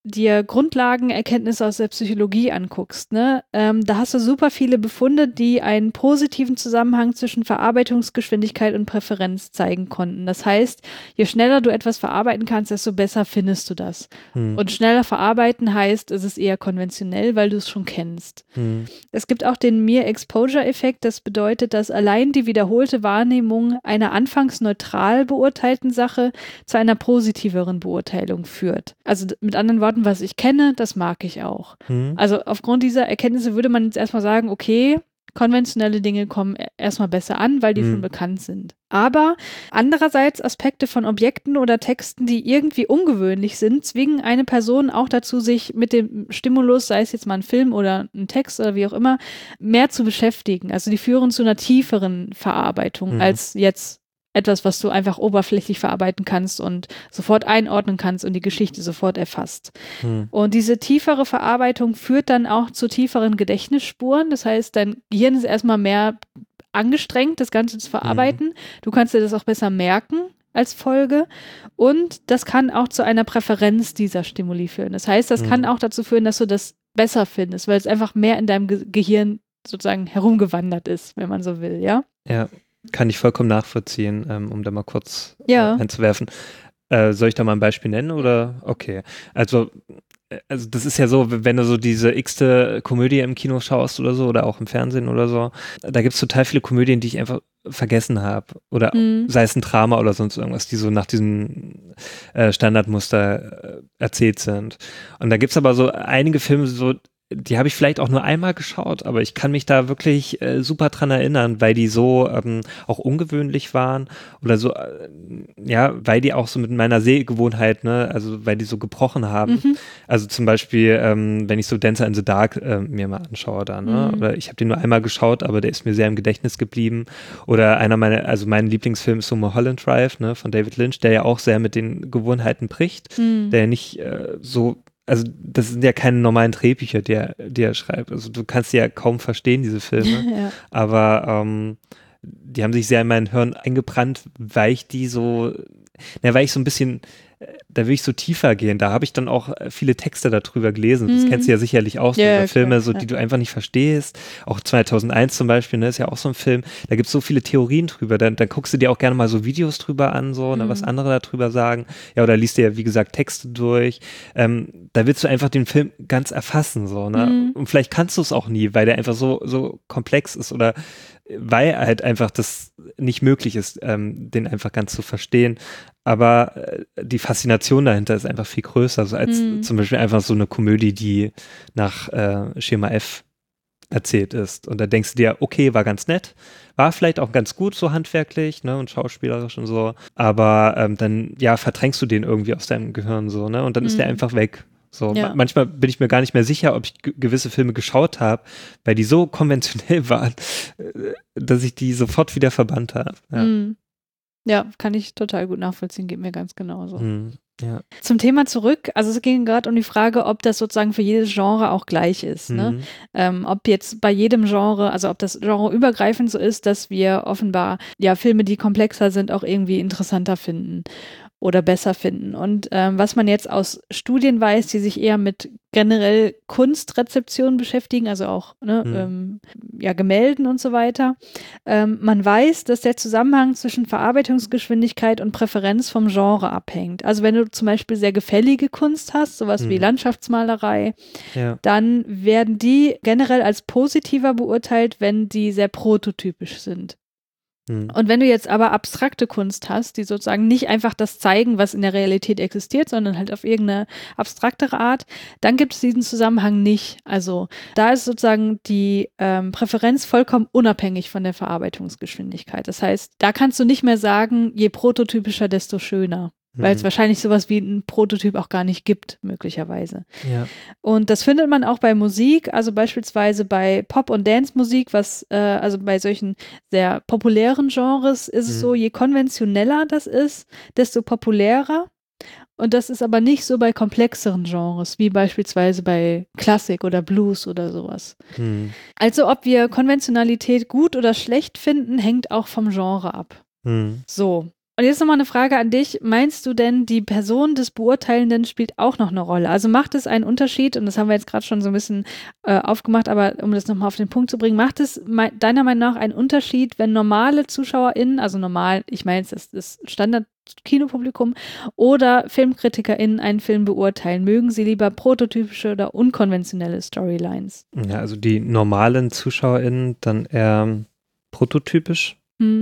dir Grundlagenerkenntnisse aus der Psychologie anguckst, ne, da hast du super viele Befunde, die einen positiven Zusammenhang zwischen Verarbeitungsgeschwindigkeit und Präferenz zeigen konnten. Das heißt, je schneller du etwas verarbeiten kannst, desto besser findest du das. Und schneller verarbeiten heißt, es ist eher konventionell, weil du es schon kennst. Es gibt auch den Mere-Exposure-Effekt. Das bedeutet, dass allein die wiederholte Wahrnehmung einer anfangs neutral beurteilten Sache zu einer positiveren Beurteilung führt. Also mit anderen Worten, was ich kenne, das mag ich auch. Also aufgrund dieser Erkenntnisse würde man jetzt erstmal sagen, okay, konventionelle Dinge kommen erstmal besser an, weil die schon bekannt sind. Aber andererseits Aspekte von Objekten oder Texten, die irgendwie ungewöhnlich sind, zwingen eine Person auch dazu, sich mit dem Stimulus, sei es jetzt mal ein Film oder ein Text oder wie auch immer, mehr zu beschäftigen. Also die führen zu einer tieferen Verarbeitung als jetzt etwas, was du einfach oberflächlich verarbeiten kannst und sofort einordnen kannst und die Geschichte sofort erfasst. Und diese tiefere Verarbeitung führt dann auch zu tieferen Gedächtnisspuren. Das heißt, dein Gehirn ist erstmal mehr angestrengt, das Ganze zu verarbeiten. Du kannst dir das auch besser merken als Folge. Und das kann auch zu einer Präferenz dieser Stimuli führen. Das heißt, das kann auch dazu führen, dass du das besser findest, weil es einfach mehr in deinem Gehirn sozusagen herumgewandert ist, wenn man so will, ja? Ja. Kann ich vollkommen nachvollziehen, um da mal kurz einzuwerfen. Soll ich da mal ein Beispiel nennen oder? Okay. Also das ist ja so, wenn du so diese x-te Komödie im Kino schaust oder so oder auch im Fernsehen oder so, da gibt es total viele Komödien, die ich einfach vergessen habe. Oder sei es ein Drama oder sonst irgendwas, die so nach diesem Standardmuster erzählt sind. Und da gibt es aber so einige Filme, so die habe ich vielleicht auch nur einmal geschaut, aber ich kann mich da wirklich super dran erinnern, weil die so auch ungewöhnlich waren oder so, weil die auch so mit meiner Sehgewohnheit, ne, also weil die so gebrochen haben. Also zum Beispiel, wenn ich so Dancer in the Dark mir mal anschaue da, ne, oder ich habe den nur einmal geschaut, aber der ist mir sehr im Gedächtnis geblieben. Oder mein Lieblingsfilm ist so Mulholland Drive, ne, von David Lynch, der ja auch sehr mit den Gewohnheiten bricht, der nicht also das sind ja keine normalen Drehbücher, die er schreibt. Also du kannst die ja kaum verstehen, diese Filme. Aber die haben sich sehr in mein Hirn eingebrannt, weil ich so ein bisschen, da will ich so tiefer gehen. Da habe ich dann auch viele Texte darüber gelesen. Das kennst du ja sicherlich auch, so über Filme, so die du einfach nicht verstehst. Auch 2001 zum Beispiel, ne, ist ja auch so ein Film. Da gibt es so viele Theorien drüber. Dann guckst du dir auch gerne mal so Videos drüber an, so, ne, was andere darüber sagen. Ja, oder liest dir, wie gesagt, Texte durch. Da willst du einfach den Film ganz erfassen, so, ne? Und vielleicht kannst du es auch nie, weil der einfach so komplex ist oder weil halt einfach das nicht möglich ist, den einfach ganz zu verstehen. Aber die Faszination dahinter ist einfach viel größer, so als zum Beispiel einfach so eine Komödie, die nach Schema F erzählt ist. Und da denkst du dir, okay, war ganz nett, war vielleicht auch ganz gut so handwerklich, ne, und schauspielerisch und so, aber dann, verdrängst du den irgendwie aus deinem Gehirn so, ne, und dann ist der einfach weg. So, manchmal bin ich mir gar nicht mehr sicher, ob ich gewisse Filme geschaut habe, weil die so konventionell waren, dass ich die sofort wieder verbannt habe. Ja, kann ich total gut nachvollziehen, geht mir ganz genauso. Ja. Zum Thema zurück, also es ging gerade um die Frage, ob das sozusagen für jedes Genre auch gleich ist. Ne? Ob jetzt bei jedem Genre, also ob das Genre übergreifend so ist, dass wir offenbar Filme, die komplexer sind, auch irgendwie interessanter finden oder besser finden. Und was man jetzt aus Studien weiß, die sich eher mit generell Kunstrezeption beschäftigen, also auch Gemälden und so weiter. Man weiß, dass der Zusammenhang zwischen Verarbeitungsgeschwindigkeit und Präferenz vom Genre abhängt. Also wenn du zum Beispiel sehr gefällige Kunst hast, sowas wie Landschaftsmalerei, dann werden die generell als positiver beurteilt, wenn die sehr prototypisch sind. Und wenn du jetzt aber abstrakte Kunst hast, die sozusagen nicht einfach das zeigen, was in der Realität existiert, sondern halt auf irgendeine abstraktere Art, dann gibt es diesen Zusammenhang nicht. Also da ist sozusagen die Präferenz vollkommen unabhängig von der Verarbeitungsgeschwindigkeit. Das heißt, da kannst du nicht mehr sagen, je prototypischer, desto schöner. Weil es wahrscheinlich sowas wie ein Prototyp auch gar nicht gibt, möglicherweise. Ja. Und das findet man auch bei Musik, also beispielsweise bei Pop- und Dance-Musik, also bei solchen sehr populären Genres ist es so, je konventioneller das ist, desto populärer. Und das ist aber nicht so bei komplexeren Genres, wie beispielsweise bei Klassik oder Blues oder sowas. Also ob wir Konventionalität gut oder schlecht finden, hängt auch vom Genre ab. So. Und jetzt nochmal eine Frage an dich. Meinst du denn, die Person des Beurteilenden spielt auch noch eine Rolle? Also macht es einen Unterschied, und das haben wir jetzt gerade schon so ein bisschen aufgemacht, aber um das nochmal auf den Punkt zu bringen, macht es deiner Meinung nach einen Unterschied, wenn normale ZuschauerInnen, also normal, ich meine jetzt das Standard-Kinopublikum oder FilmkritikerInnen einen Film beurteilen? Mögen sie lieber prototypische oder unkonventionelle Storylines? Ja, also die normalen ZuschauerInnen dann eher prototypisch.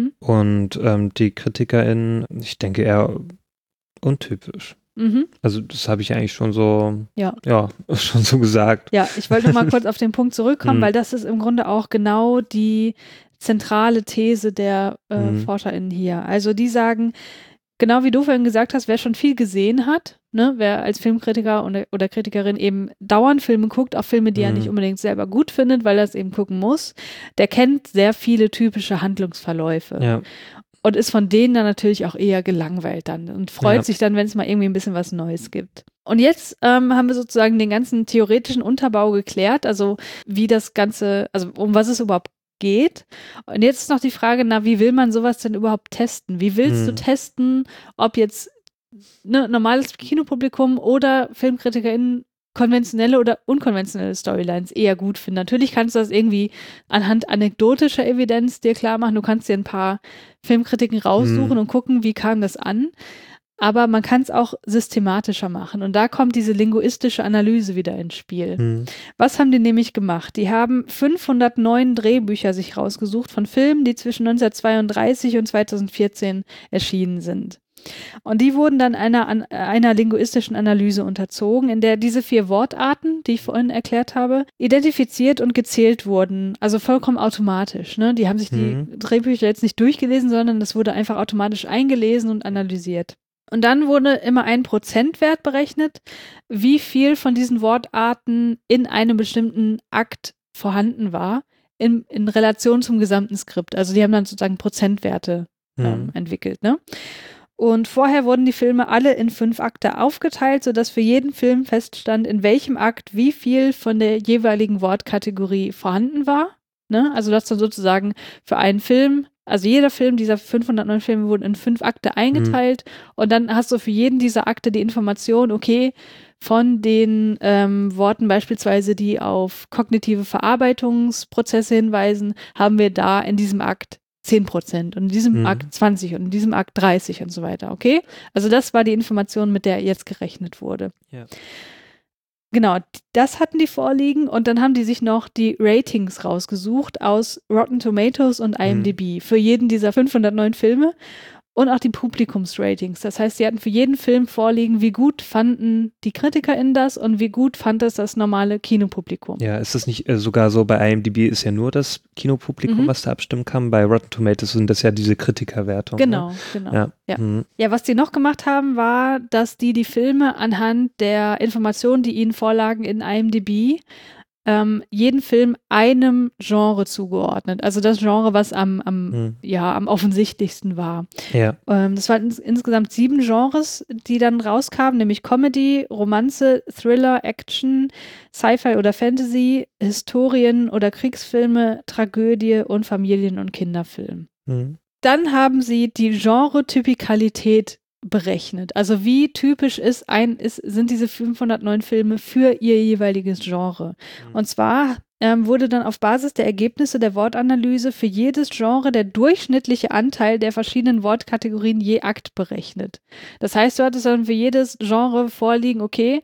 Und die KritikerInnen, ich denke eher untypisch. Also das habe ich eigentlich schon so, schon so gesagt. Ja, ich wollte noch mal kurz auf den Punkt zurückkommen, weil das ist im Grunde auch genau die zentrale These der ForscherInnen hier. Also die sagen, genau wie du vorhin gesagt hast, wer schon viel gesehen hat, ne, wer als Filmkritiker oder Kritikerin eben dauernd Filme guckt, auch Filme, die er nicht unbedingt selber gut findet, weil er es eben gucken muss, der kennt sehr viele typische Handlungsverläufe. Ja. Und ist von denen dann natürlich auch eher gelangweilt dann und freut sich dann, wenn es mal irgendwie ein bisschen was Neues gibt. Und jetzt haben wir sozusagen den ganzen theoretischen Unterbau geklärt, also wie das Ganze, also um was es überhaupt geht. Und jetzt ist noch die Frage, wie will man sowas denn überhaupt testen? Wie willst du testen, ob jetzt normales Kinopublikum oder FilmkritikerInnen konventionelle oder unkonventionelle Storylines eher gut finden? Natürlich kannst du das irgendwie anhand anekdotischer Evidenz dir klar machen. Du kannst dir ein paar Filmkritiken raussuchen und gucken, wie kam das an. Aber man kann es auch systematischer machen. Und da kommt diese linguistische Analyse wieder ins Spiel. Was haben die nämlich gemacht? Die haben 509 Drehbücher sich rausgesucht von Filmen, die zwischen 1932 und 2014 erschienen sind. Und die wurden dann einer linguistischen Analyse unterzogen, in der diese 4 Wortarten, die ich vorhin erklärt habe, identifiziert und gezählt wurden. Also vollkommen automatisch. Ne? Die haben sich die Drehbücher jetzt nicht durchgelesen, sondern das wurde einfach automatisch eingelesen und analysiert. Und dann wurde immer ein Prozentwert berechnet, wie viel von diesen Wortarten in einem bestimmten Akt vorhanden war, in Relation zum gesamten Skript. Also die haben dann sozusagen Prozentwerte entwickelt. Ne? Und vorher wurden die Filme alle in 5 Akte aufgeteilt, sodass für jeden Film feststand, in welchem Akt wie viel von der jeweiligen Wortkategorie vorhanden war. Ne? Also das dann sozusagen für einen Film, also jeder Film dieser 509 Filme wurden in 5 Akte eingeteilt und dann hast du für jeden dieser Akte die Information, okay, von den Worten beispielsweise, die auf kognitive Verarbeitungsprozesse hinweisen, haben wir da in diesem Akt 10% und in diesem Akt 20 und in diesem Akt 30 und so weiter, okay? Also das war die Information, mit der jetzt gerechnet wurde. Ja. Genau, das hatten die vorliegen und dann haben die sich noch die Ratings rausgesucht aus Rotten Tomatoes und IMDb für jeden dieser 509 Filme und auch die Publikumsratings. Das heißt, sie hatten für jeden Film vorliegen, wie gut fanden die KritikerInnen das und wie gut fand das normale Kinopublikum. Ja, ist das nicht sogar so, bei IMDb ist ja nur das Kinopublikum, was da abstimmen kann. Bei Rotten Tomatoes sind das ja diese Kritikerwertung. Genau, ne? Genau. Ja, Ja, was die noch gemacht haben, war, dass die Filme anhand der Informationen, die ihnen vorlagen in IMDb, jeden Film einem Genre zugeordnet. Also das Genre, was am offensichtlichsten war. Ja. Das waren insgesamt 7 Genres, die dann rauskamen, nämlich Comedy, Romanze, Thriller, Action, Sci-Fi oder Fantasy, Historien- oder Kriegsfilme, Tragödie und Familien- und Kinderfilm. Dann haben sie die Genre-Typikalität berechnet. Also wie typisch sind diese 509 Filme für ihr jeweiliges Genre. Und zwar wurde dann auf Basis der Ergebnisse der Wortanalyse für jedes Genre der durchschnittliche Anteil der verschiedenen Wortkategorien je Akt berechnet. Das heißt, du hattest dann für jedes Genre vorliegen, okay,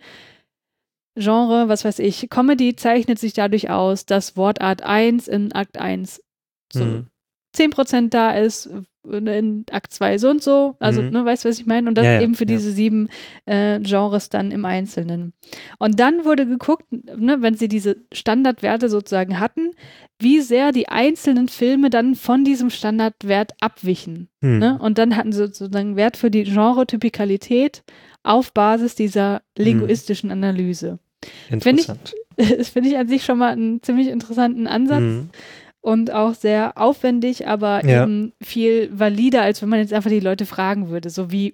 Genre, was weiß ich, Comedy zeichnet sich dadurch aus, dass Wortart 1 in Akt 1 so 10% da ist, in Akt 2 so und so, also weißt du, was ich meine? Und das eben für diese 7 Genres dann im Einzelnen. Und dann wurde geguckt, wenn sie diese Standardwerte sozusagen hatten, wie sehr die einzelnen Filme dann von diesem Standardwert abwichen. Ne? Und dann hatten sie sozusagen Wert für die Genre-Typikalität auf Basis dieser linguistischen Analyse. Interessant. Das finde ich an sich schon mal einen ziemlich interessanten Ansatz. Und auch sehr aufwendig, aber eben viel valider, als wenn man jetzt einfach die Leute fragen würde, so wie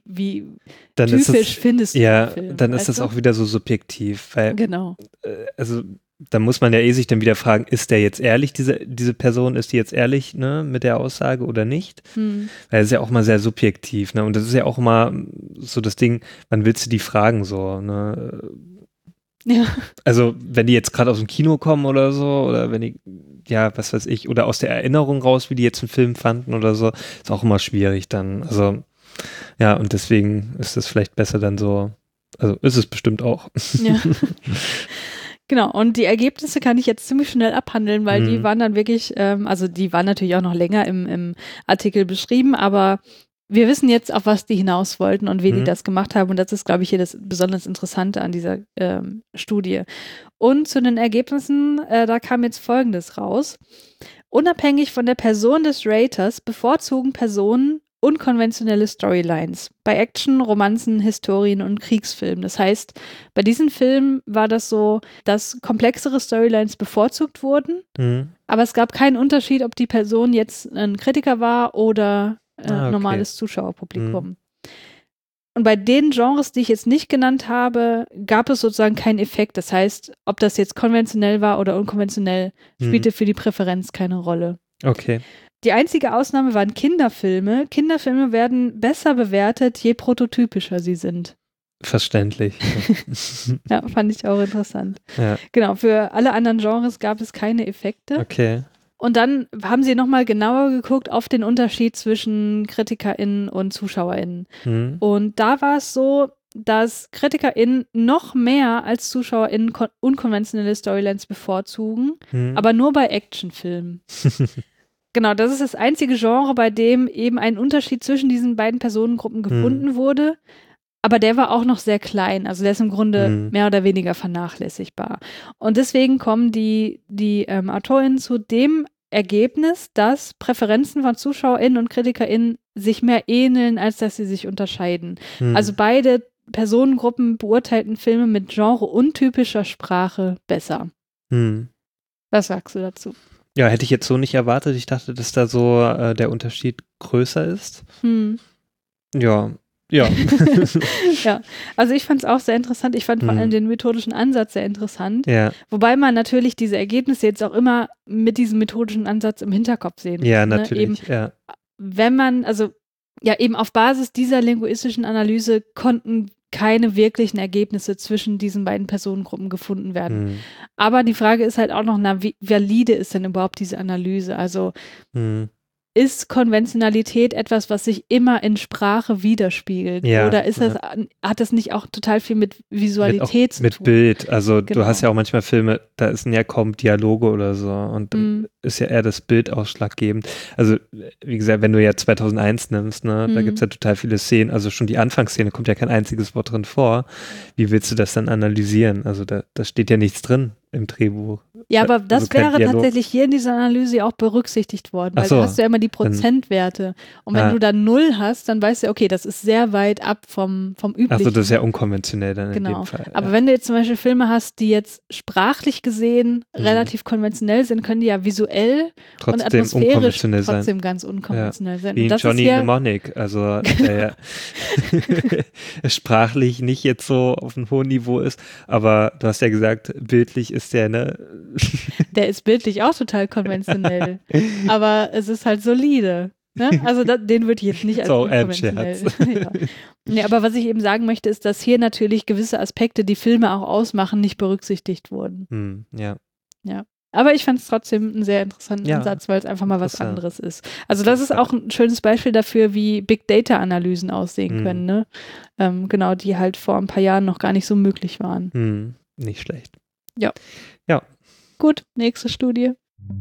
dann typisch findest du den Film. Ja, dann ist das auch wieder so subjektiv, weil genau. Also da muss man ja sich dann wieder fragen, ist der jetzt ehrlich, diese Person, ist die jetzt ehrlich, ne, mit der Aussage oder nicht? Weil das ist ja auch mal sehr subjektiv, ne? Und das ist ja auch immer so das Ding, wann willst du die fragen so, ne? Ja. Also, wenn die jetzt gerade aus dem Kino kommen oder so, oder wenn die, ja, was weiß ich, oder aus der Erinnerung raus, wie die jetzt einen Film fanden oder so, ist auch immer schwierig dann. Also, ja, und deswegen ist es vielleicht besser dann so, also ist es bestimmt auch. Ja. Genau, und die Ergebnisse kann ich jetzt ziemlich schnell abhandeln, weil die waren dann wirklich, also die waren natürlich auch noch länger im Artikel beschrieben, aber wir wissen jetzt, auf was die hinaus wollten und wie die das gemacht haben. Und das ist, glaube ich, hier das besonders Interessante an dieser Studie. Und zu den Ergebnissen, da kam jetzt Folgendes raus. Unabhängig von der Person des Raters bevorzugen Personen unkonventionelle Storylines bei Action, Romanzen, Historien und Kriegsfilmen. Das heißt, bei diesen Filmen war das so, dass komplexere Storylines bevorzugt wurden, aber es gab keinen Unterschied, ob die Person jetzt ein Kritiker war oder normales Zuschauerpublikum. Und bei den Genres, die ich jetzt nicht genannt habe, gab es sozusagen keinen Effekt. Das heißt, ob das jetzt konventionell war oder unkonventionell, spielte für die Präferenz keine Rolle. Okay. Die einzige Ausnahme waren Kinderfilme. Kinderfilme werden besser bewertet, je prototypischer sie sind. Verständlich. Ja, fand ich auch interessant. Ja. Genau, für alle anderen Genres gab es keine Effekte. Okay. Und dann haben sie nochmal genauer geguckt auf den Unterschied zwischen KritikerInnen und ZuschauerInnen. Und da war es so, dass KritikerInnen noch mehr als ZuschauerInnen unkonventionelle Storylines bevorzugen, aber nur bei Actionfilmen. Genau, das ist das einzige Genre, bei dem eben ein Unterschied zwischen diesen beiden Personengruppen gefunden wurde. Aber der war auch noch sehr klein. Also der ist im Grunde mehr oder weniger vernachlässigbar. Und deswegen kommen die AutorInnen zu dem Ergebnis, dass Präferenzen von ZuschauerInnen und KritikerInnen sich mehr ähneln, als dass sie sich unterscheiden. Also beide Personengruppen beurteilten Filme mit genre-untypischer Sprache besser. Was sagst du dazu? Ja, hätte ich jetzt so nicht erwartet. Ich dachte, dass da so der Unterschied größer ist. Ja. Ja, also ich fand es auch sehr interessant. Ich fand vor allem den methodischen Ansatz sehr interessant. Ja. Wobei man natürlich diese Ergebnisse jetzt auch immer mit diesem methodischen Ansatz im Hinterkopf sehen muss. Ja, natürlich. Eben, wenn man, also ja, eben auf Basis dieser linguistischen Analyse konnten keine wirklichen Ergebnisse zwischen diesen beiden Personengruppen gefunden werden. Aber die Frage ist halt auch noch, wie valide ist denn überhaupt diese Analyse? Also ist Konventionalität etwas, was sich immer in Sprache widerspiegelt? Ja, oder ist das, hat das nicht auch total viel mit Visualität zu tun? Mit Bild. Also du hast ja auch manchmal Filme, da sind ja kaum Dialoge oder so und dann ist ja eher das Bild ausschlaggebend. Also wie gesagt, wenn du ja 2001 nimmst, ne, da gibt es ja total viele Szenen, also schon die Anfangsszene kommt ja kein einziges Wort drin vor. Wie willst du das dann analysieren? Also da steht ja nichts drin im Drehbuch. Ja, aber das wäre tatsächlich hier in dieser Analyse auch berücksichtigt worden, weil da hast du ja immer die Prozentwerte. Und wenn du dann 0 hast, dann weißt du, okay, das ist sehr weit ab vom Üblichen. Also das ist ja unkonventionell dann in dem Fall. Aber wenn du jetzt zum Beispiel Filme hast, die jetzt sprachlich gesehen relativ konventionell sind, können die ja visuell und atmosphärisch trotzdem ganz unkonventionell sein. Wie Johnny Mnemonic, also der ja sprachlich nicht jetzt so auf einem hohen Niveau ist, aber du hast ja gesagt, bildlich ist der, ne? Der ist bildlich auch total konventionell, aber es ist halt solide. Ne? Also den würde ich jetzt nicht als unkonventionell. Nee, aber was ich eben sagen möchte, ist, dass hier natürlich gewisse Aspekte, die Filme auch ausmachen, nicht berücksichtigt wurden. Ja. Aber ich fand es trotzdem einen sehr interessanten Ansatz, weil es einfach mal was anderes ist. Also das ist auch ein schönes Beispiel dafür, wie Big Data Analysen aussehen können, ne? Genau, die halt vor ein paar Jahren noch gar nicht so möglich waren. Nicht schlecht. Ja. Ja. Gut, nächste Studie.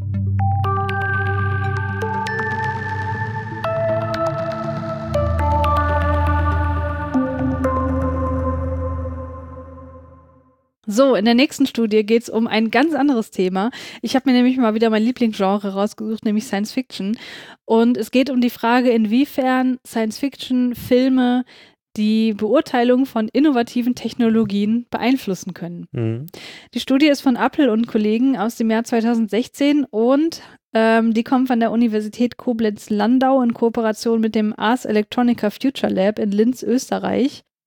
So, in der nächsten Studie geht es um ein ganz anderes Thema. Ich habe mir nämlich mal wieder mein Lieblingsgenre rausgesucht, nämlich Science Fiction. Und es geht um die Frage, inwiefern Science Fiction Filme die Beurteilung von innovativen Technologien beeinflussen können. Die Studie ist von Appel und Kollegen aus dem Jahr 2016 und die kommen von der Universität Koblenz-Landau in Kooperation mit dem Ars Electronica Future Lab in Linz, Österreich.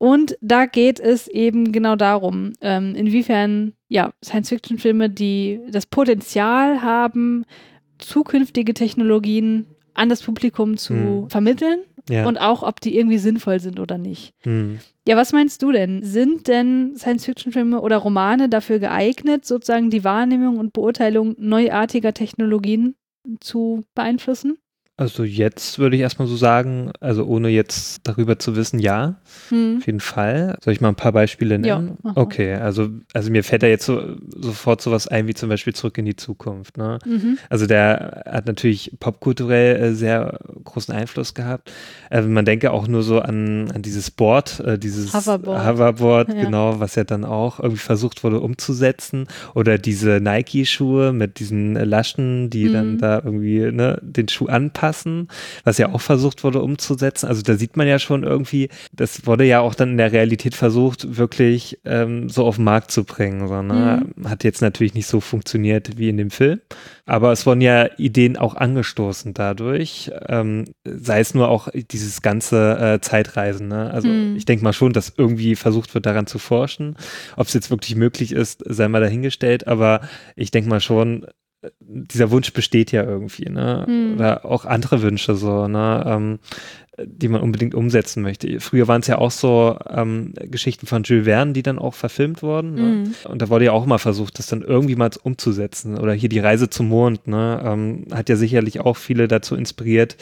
Und da geht es eben genau darum, inwiefern Science-Fiction-Filme, die das Potenzial haben, zukünftige Technologien an das Publikum zu vermitteln und auch, ob die irgendwie sinnvoll sind oder nicht. Ja, was meinst du denn? Sind denn Science-Fiction-Filme oder Romane dafür geeignet, sozusagen die Wahrnehmung und Beurteilung neuartiger Technologien zu beeinflussen? Also jetzt würde ich erstmal so sagen, also ohne jetzt darüber zu wissen, ja, auf jeden Fall. Soll ich mal ein paar Beispiele nennen? Ja, okay, also mir fällt da jetzt sofort sowas ein, wie zum Beispiel Zurück in die Zukunft. Ne? Also der hat natürlich popkulturell sehr großen Einfluss gehabt. Man denke auch nur so an dieses Board, dieses Hoverboard, genau, was ja dann auch irgendwie versucht wurde umzusetzen. Oder diese Nike-Schuhe mit diesen Laschen, die dann da irgendwie den Schuh anpassen, was ja auch versucht wurde umzusetzen. Also da sieht man ja schon irgendwie, das wurde ja auch dann in der Realität versucht, wirklich so auf den Markt zu bringen. So, ne? Hat jetzt natürlich nicht so funktioniert wie in dem Film, aber es wurden ja Ideen auch angestoßen dadurch, sei es nur auch dieses ganze Zeitreisen. Ne? Also ich denke mal schon, dass irgendwie versucht wird, daran zu forschen. Ob es jetzt wirklich möglich ist, sei mal dahingestellt, aber ich denke mal schon, dieser Wunsch besteht ja irgendwie, ne? Oder auch andere Wünsche so, ne? Die man unbedingt umsetzen möchte. Früher waren es ja auch so Geschichten von Jules Verne, die dann auch verfilmt wurden. Ne? Und da wurde ja auch mal versucht, das dann irgendwie mal umzusetzen. Oder hier die Reise zum Mond, ne? Hat ja sicherlich auch viele dazu inspiriert,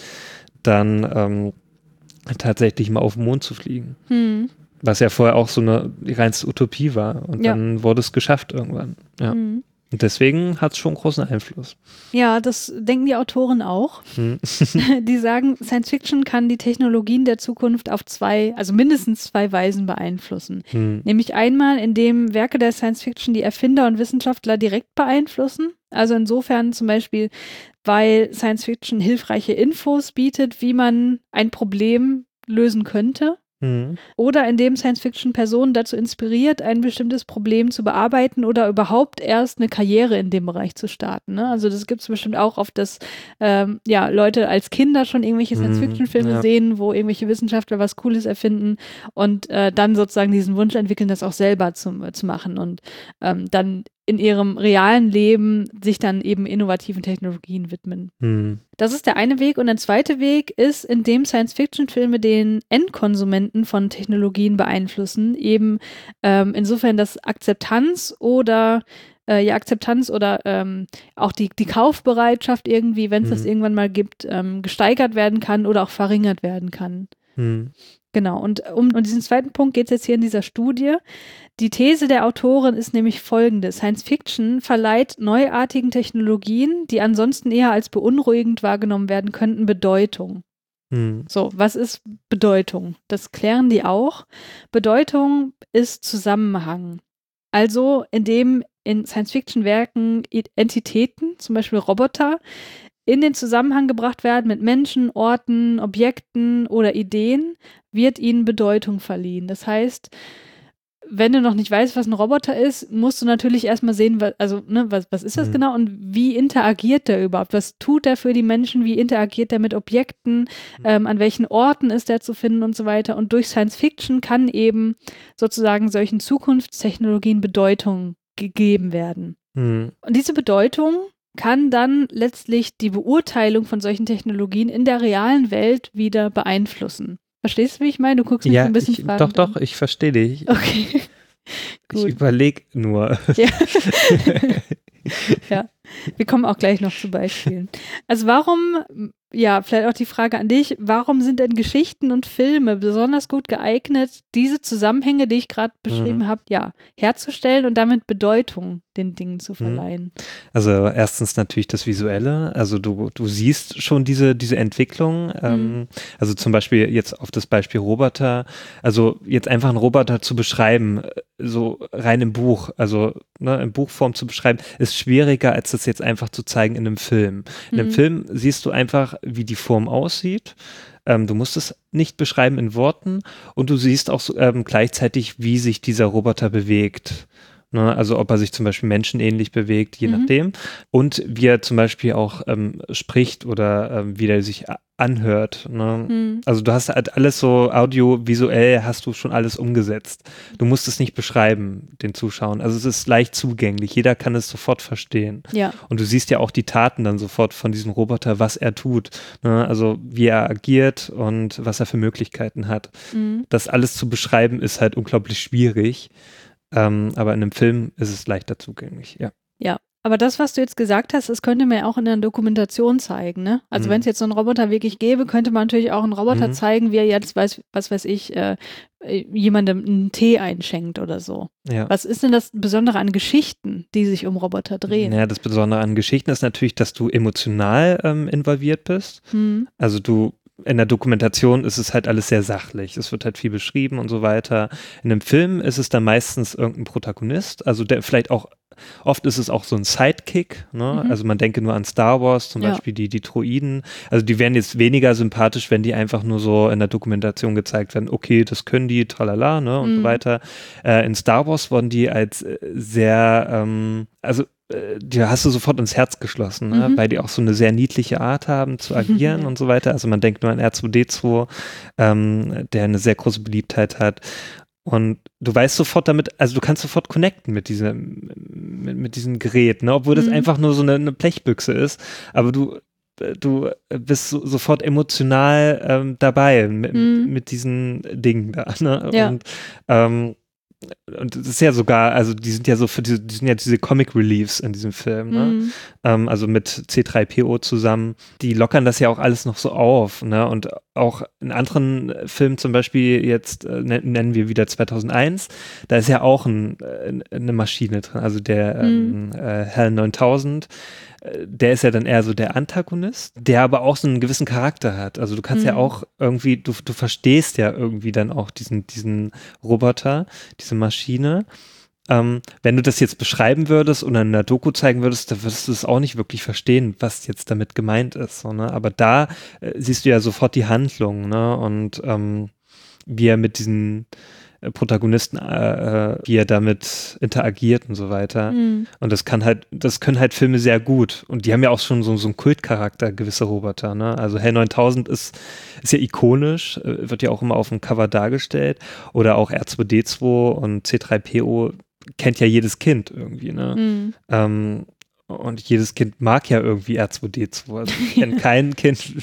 dann tatsächlich mal auf den Mond zu fliegen. Was ja vorher auch so die reinste Utopie war. Und dann wurde es geschafft irgendwann. Ja. Und deswegen hat es schon großen Einfluss. Ja, das denken die Autoren auch. Die sagen, Science Fiction kann die Technologien der Zukunft auf mindestens zwei Weisen beeinflussen. Nämlich einmal, indem Werke der Science Fiction die Erfinder und Wissenschaftler direkt beeinflussen. Also insofern zum Beispiel, weil Science Fiction hilfreiche Infos bietet, wie man ein Problem lösen könnte. Oder indem Science-Fiction-Personen dazu inspiriert, ein bestimmtes Problem zu bearbeiten oder überhaupt erst eine Karriere in dem Bereich zu starten. Ne? Also das gibt es bestimmt auch oft, dass Leute als Kinder schon irgendwelche Science-Fiction-Filme sehen, wo irgendwelche Wissenschaftler was Cooles erfinden und dann sozusagen diesen Wunsch entwickeln, das auch selber zu machen und dann in ihrem realen Leben sich dann eben innovativen Technologien widmen. Das ist der eine Weg. Und der zweite Weg ist, indem Science-Fiction-Filme den Endkonsumenten von Technologien beeinflussen, eben insofern, dass Akzeptanz oder auch die Kaufbereitschaft irgendwie, wenn es das irgendwann mal gibt, gesteigert werden kann oder auch verringert werden kann. Genau, und um diesen zweiten Punkt geht es jetzt hier in dieser Studie. Die These der Autorin ist nämlich folgende: Science Fiction verleiht neuartigen Technologien, die ansonsten eher als beunruhigend wahrgenommen werden könnten, Bedeutung. So, was ist Bedeutung? Das klären die auch. Bedeutung ist Zusammenhang. Also, indem in Science-Fiction-Werken Entitäten, zum Beispiel Roboter, in den Zusammenhang gebracht werden mit Menschen, Orten, Objekten oder Ideen, wird ihnen Bedeutung verliehen. Das heißt, wenn du noch nicht weißt, was ein Roboter ist, musst du natürlich erstmal sehen, was ist das genau und wie interagiert der überhaupt? Was tut er für die Menschen? Wie interagiert er mit Objekten? An welchen Orten ist er zu finden und so weiter? Und durch Science Fiction kann eben sozusagen solchen Zukunftstechnologien Bedeutung gegeben werden. Und diese Bedeutung kann dann letztlich die Beurteilung von solchen Technologien in der realen Welt wieder beeinflussen. Verstehst du, wie ich meine? Du guckst mich so ein bisschen fragend an. Doch, ich verstehe dich. Okay. Ich überlege nur. Ja. Ja, wir kommen auch gleich noch zu Beispielen. Also vielleicht auch die Frage an dich, warum sind denn Geschichten und Filme besonders gut geeignet, diese Zusammenhänge, die ich gerade beschrieben habe, herzustellen und damit Bedeutung den Dingen zu verleihen? Also erstens natürlich das Visuelle, also du siehst schon diese Entwicklung, also zum Beispiel jetzt auf das Beispiel Roboter, also jetzt einfach einen Roboter zu beschreiben, so rein im Buch, also in Buchform zu beschreiben, ist schwieriger, als das jetzt einfach zu zeigen in einem Film. In einem Film siehst du einfach, wie die Form aussieht. Du musst es nicht beschreiben in Worten und du siehst auch gleichzeitig, wie sich dieser Roboter bewegt. Ne? Also ob er sich zum Beispiel menschenähnlich bewegt, je nachdem. Und wie er zum Beispiel auch spricht oder wie er sich anhört. Ne? Also du hast halt alles so audiovisuell, hast du schon alles umgesetzt. Du musst es nicht beschreiben, den Zuschauern. Also es ist leicht zugänglich. Jeder kann es sofort verstehen. Ja. Und du siehst ja auch die Taten dann sofort von diesem Roboter, was er tut. Ne? Also wie er agiert und was er für Möglichkeiten hat. Das alles zu beschreiben ist halt unglaublich schwierig. Aber in einem Film ist es leichter zugänglich, ja. Ja, aber das, was du jetzt gesagt hast, das könnte man ja auch in der Dokumentation zeigen, ne? Also wenn es jetzt so einen Roboter wirklich gäbe, könnte man natürlich auch einen Roboter zeigen, wie er jetzt, was weiß ich, jemandem einen Tee einschenkt oder so. Ja. Was ist denn das Besondere an Geschichten, die sich um Roboter drehen? Ja, das Besondere an Geschichten ist natürlich, dass du emotional involviert bist. Also in der Dokumentation ist es halt alles sehr sachlich. Es wird halt viel beschrieben und so weiter. In einem Film ist es dann meistens irgendein Protagonist, also der vielleicht auch, oft ist es auch so ein Sidekick, ne? Also man denke nur an Star Wars, zum Beispiel die Droiden. Also die wären jetzt weniger sympathisch, wenn die einfach nur so in der Dokumentation gezeigt werden, okay, das können die, tralala, ne, und so weiter. In Star Wars wurden die als sehr, die hast du sofort ins Herz geschlossen, ne? Weil die auch so eine sehr niedliche Art haben zu agieren und so weiter. Also man denkt nur an R2D2, der eine sehr große Beliebtheit hat. Und du weißt sofort damit, also du kannst sofort connecten mit diesem Gerät, ne? Obwohl das einfach nur so eine Blechbüchse ist, aber du bist sofort emotional dabei mit diesen Dingen da, ne? Ja. Und das ist ja sogar, also die sind ja diese Comic Reliefs in diesem Film, ne? Also mit C3PO zusammen, die lockern das ja auch alles noch so auf, ne? Und auch in anderen Filmen, zum Beispiel jetzt nennen wir wieder 2001, da ist ja auch eine Maschine drin, also der HAL 9000, der ist ja dann eher so der Antagonist, der aber auch so einen gewissen Charakter hat. Also du kannst ja auch irgendwie, du verstehst ja irgendwie dann auch diesen Roboter, diese Maschine. Wenn du das jetzt beschreiben würdest oder in einer Doku zeigen würdest, dann würdest du es auch nicht wirklich verstehen, was jetzt damit gemeint ist. So, ne? Aber da siehst du ja sofort die Handlung, ne? Und wie er mit diesen Protagonisten, wie er damit interagiert und so weiter. Und das können halt Filme sehr gut. Und die haben ja auch schon so einen Kultcharakter, gewisse Roboter, ne? Also HAL 9000 ist ja ikonisch, wird ja auch immer auf dem Cover dargestellt. Oder auch R2D2 und C3PO kennt ja jedes Kind irgendwie, ne? Und jedes Kind mag ja irgendwie R2D2. Also ich kenne kein Kind,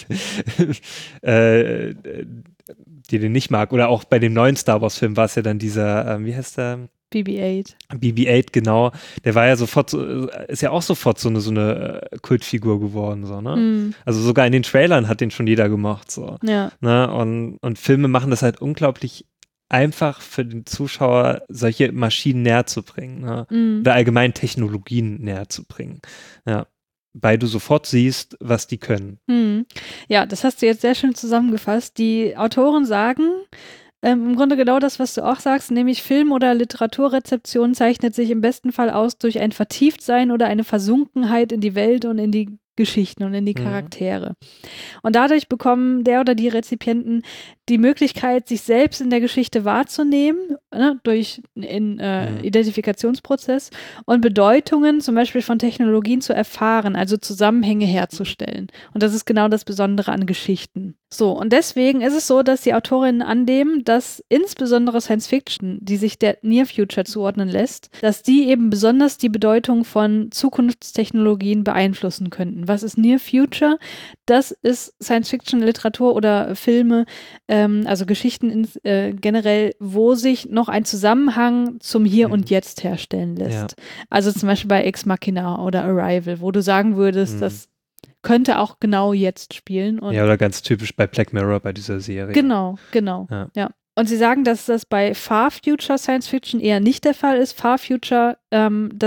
die den nicht mag. Oder auch bei dem neuen Star Wars Film war es ja dann dieser, wie heißt der? BB-8. BB-8, genau. Der war ja sofort, ist ja auch sofort so eine Kultfigur geworden, so, ne? Also sogar in den Trailern hat den schon jeder gemocht, so. Ja. Ne? Und Filme machen das halt unglaublich einfach für den Zuschauer, solche Maschinen näher zu bringen, ne? Oder allgemein Technologien näher zu bringen. Ja. Weil du sofort siehst, was die können. Ja, das hast du jetzt sehr schön zusammengefasst. Die Autoren sagen im Grunde genau das, was du auch sagst, nämlich Film- oder Literaturrezeption zeichnet sich im besten Fall aus durch ein Vertieftsein oder eine Versunkenheit in die Welt und in die Geschichten und in die Charaktere. Und dadurch bekommen der oder die Rezipienten die Möglichkeit, sich selbst in der Geschichte wahrzunehmen, ne, durch einen Identifikationsprozess und Bedeutungen zum Beispiel von Technologien zu erfahren, also Zusammenhänge herzustellen. Und das ist genau das Besondere an Geschichten. So, und deswegen ist es so, dass die Autorinnen annehmen, dass insbesondere Science Fiction, die sich der Near Future zuordnen lässt, dass die eben besonders die Bedeutung von Zukunftstechnologien beeinflussen könnten. Was ist Near Future? Das ist Science Fiction, Literatur oder Filme, also Geschichten generell, wo sich noch ein Zusammenhang zum Hier und Jetzt herstellen lässt. Ja. Also zum Beispiel bei Ex Machina oder Arrival, wo du sagen würdest, das könnte auch genau jetzt spielen. Und ja, oder ganz typisch bei Black Mirror, bei dieser Serie. Genau. Ja. Und sie sagen, dass das bei Far Future Science Fiction eher nicht der Fall ist. Far Future, das sind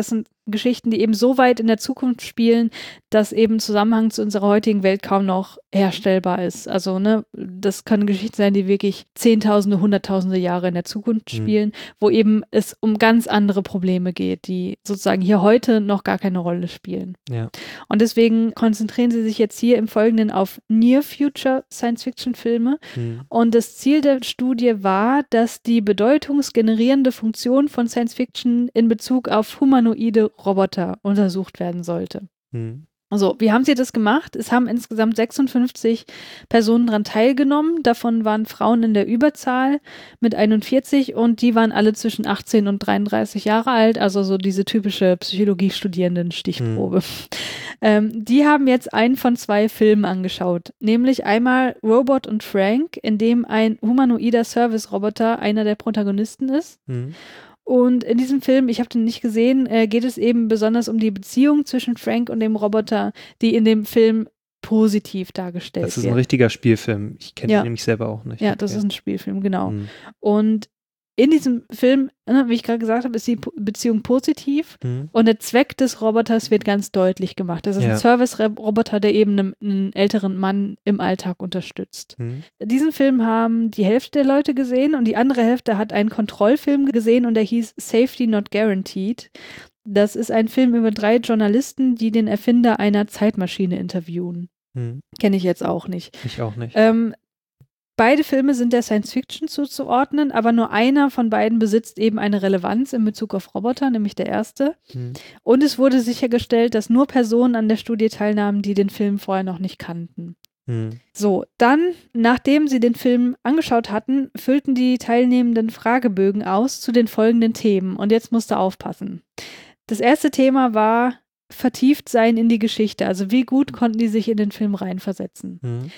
Geschichten, die eben so weit in der Zukunft spielen, dass eben Zusammenhang zu unserer heutigen Welt kaum noch herstellbar ist. Also, ne, das können Geschichten sein, die wirklich Zehntausende, Hunderttausende Jahre in der Zukunft spielen, wo eben es um ganz andere Probleme geht, die sozusagen hier heute noch gar keine Rolle spielen. Ja. Und deswegen konzentrieren sie sich jetzt hier im Folgenden auf Near-Future Science-Fiction-Filme. Und das Ziel der Studie war, dass die bedeutungsgenerierende Funktion von Science-Fiction in Bezug auf humanoide Roboter untersucht werden sollte. Also, wie haben sie das gemacht? Es haben insgesamt 56 Personen daran teilgenommen. Davon waren Frauen in der Überzahl mit 41 und die waren alle zwischen 18 und 33 Jahre alt, also so diese typische Psychologie-Studierenden-Stichprobe. Die haben jetzt einen von 2 Filmen angeschaut, nämlich einmal Robot und Frank, in dem ein humanoider Service-Roboter einer der Protagonisten ist. Und in diesem Film, ich habe den nicht gesehen, geht es eben besonders um die Beziehung zwischen Frank und dem Roboter, die in dem Film positiv dargestellt wird. Das ist ein richtiger Spielfilm. Ich kenne ihn nämlich selber auch nicht. Ja, das ist ein Spielfilm, genau. Und in diesem Film, wie ich gerade gesagt habe, ist die Beziehung positiv und der Zweck des Roboters wird ganz deutlich gemacht. Das ist ein Service-Roboter, der eben einen älteren Mann im Alltag unterstützt. Diesen Film haben die Hälfte der Leute gesehen und die andere Hälfte hat einen Kontrollfilm gesehen und der hieß Safety Not Guaranteed. Das ist ein Film über 3 Journalisten, die den Erfinder einer Zeitmaschine interviewen. Kenne ich jetzt auch nicht. Ich auch nicht. Beide Filme sind der Science-Fiction zuzuordnen, aber nur einer von beiden besitzt eben eine Relevanz in Bezug auf Roboter, nämlich der erste. Und es wurde sichergestellt, dass nur Personen an der Studie teilnahmen, die den Film vorher noch nicht kannten. So, dann, nachdem sie den Film angeschaut hatten, füllten die Teilnehmenden Fragebögen aus zu den folgenden Themen. Und jetzt musst du aufpassen. Das erste Thema war vertieft sein in die Geschichte. Also wie gut konnten die sich in den Film reinversetzen.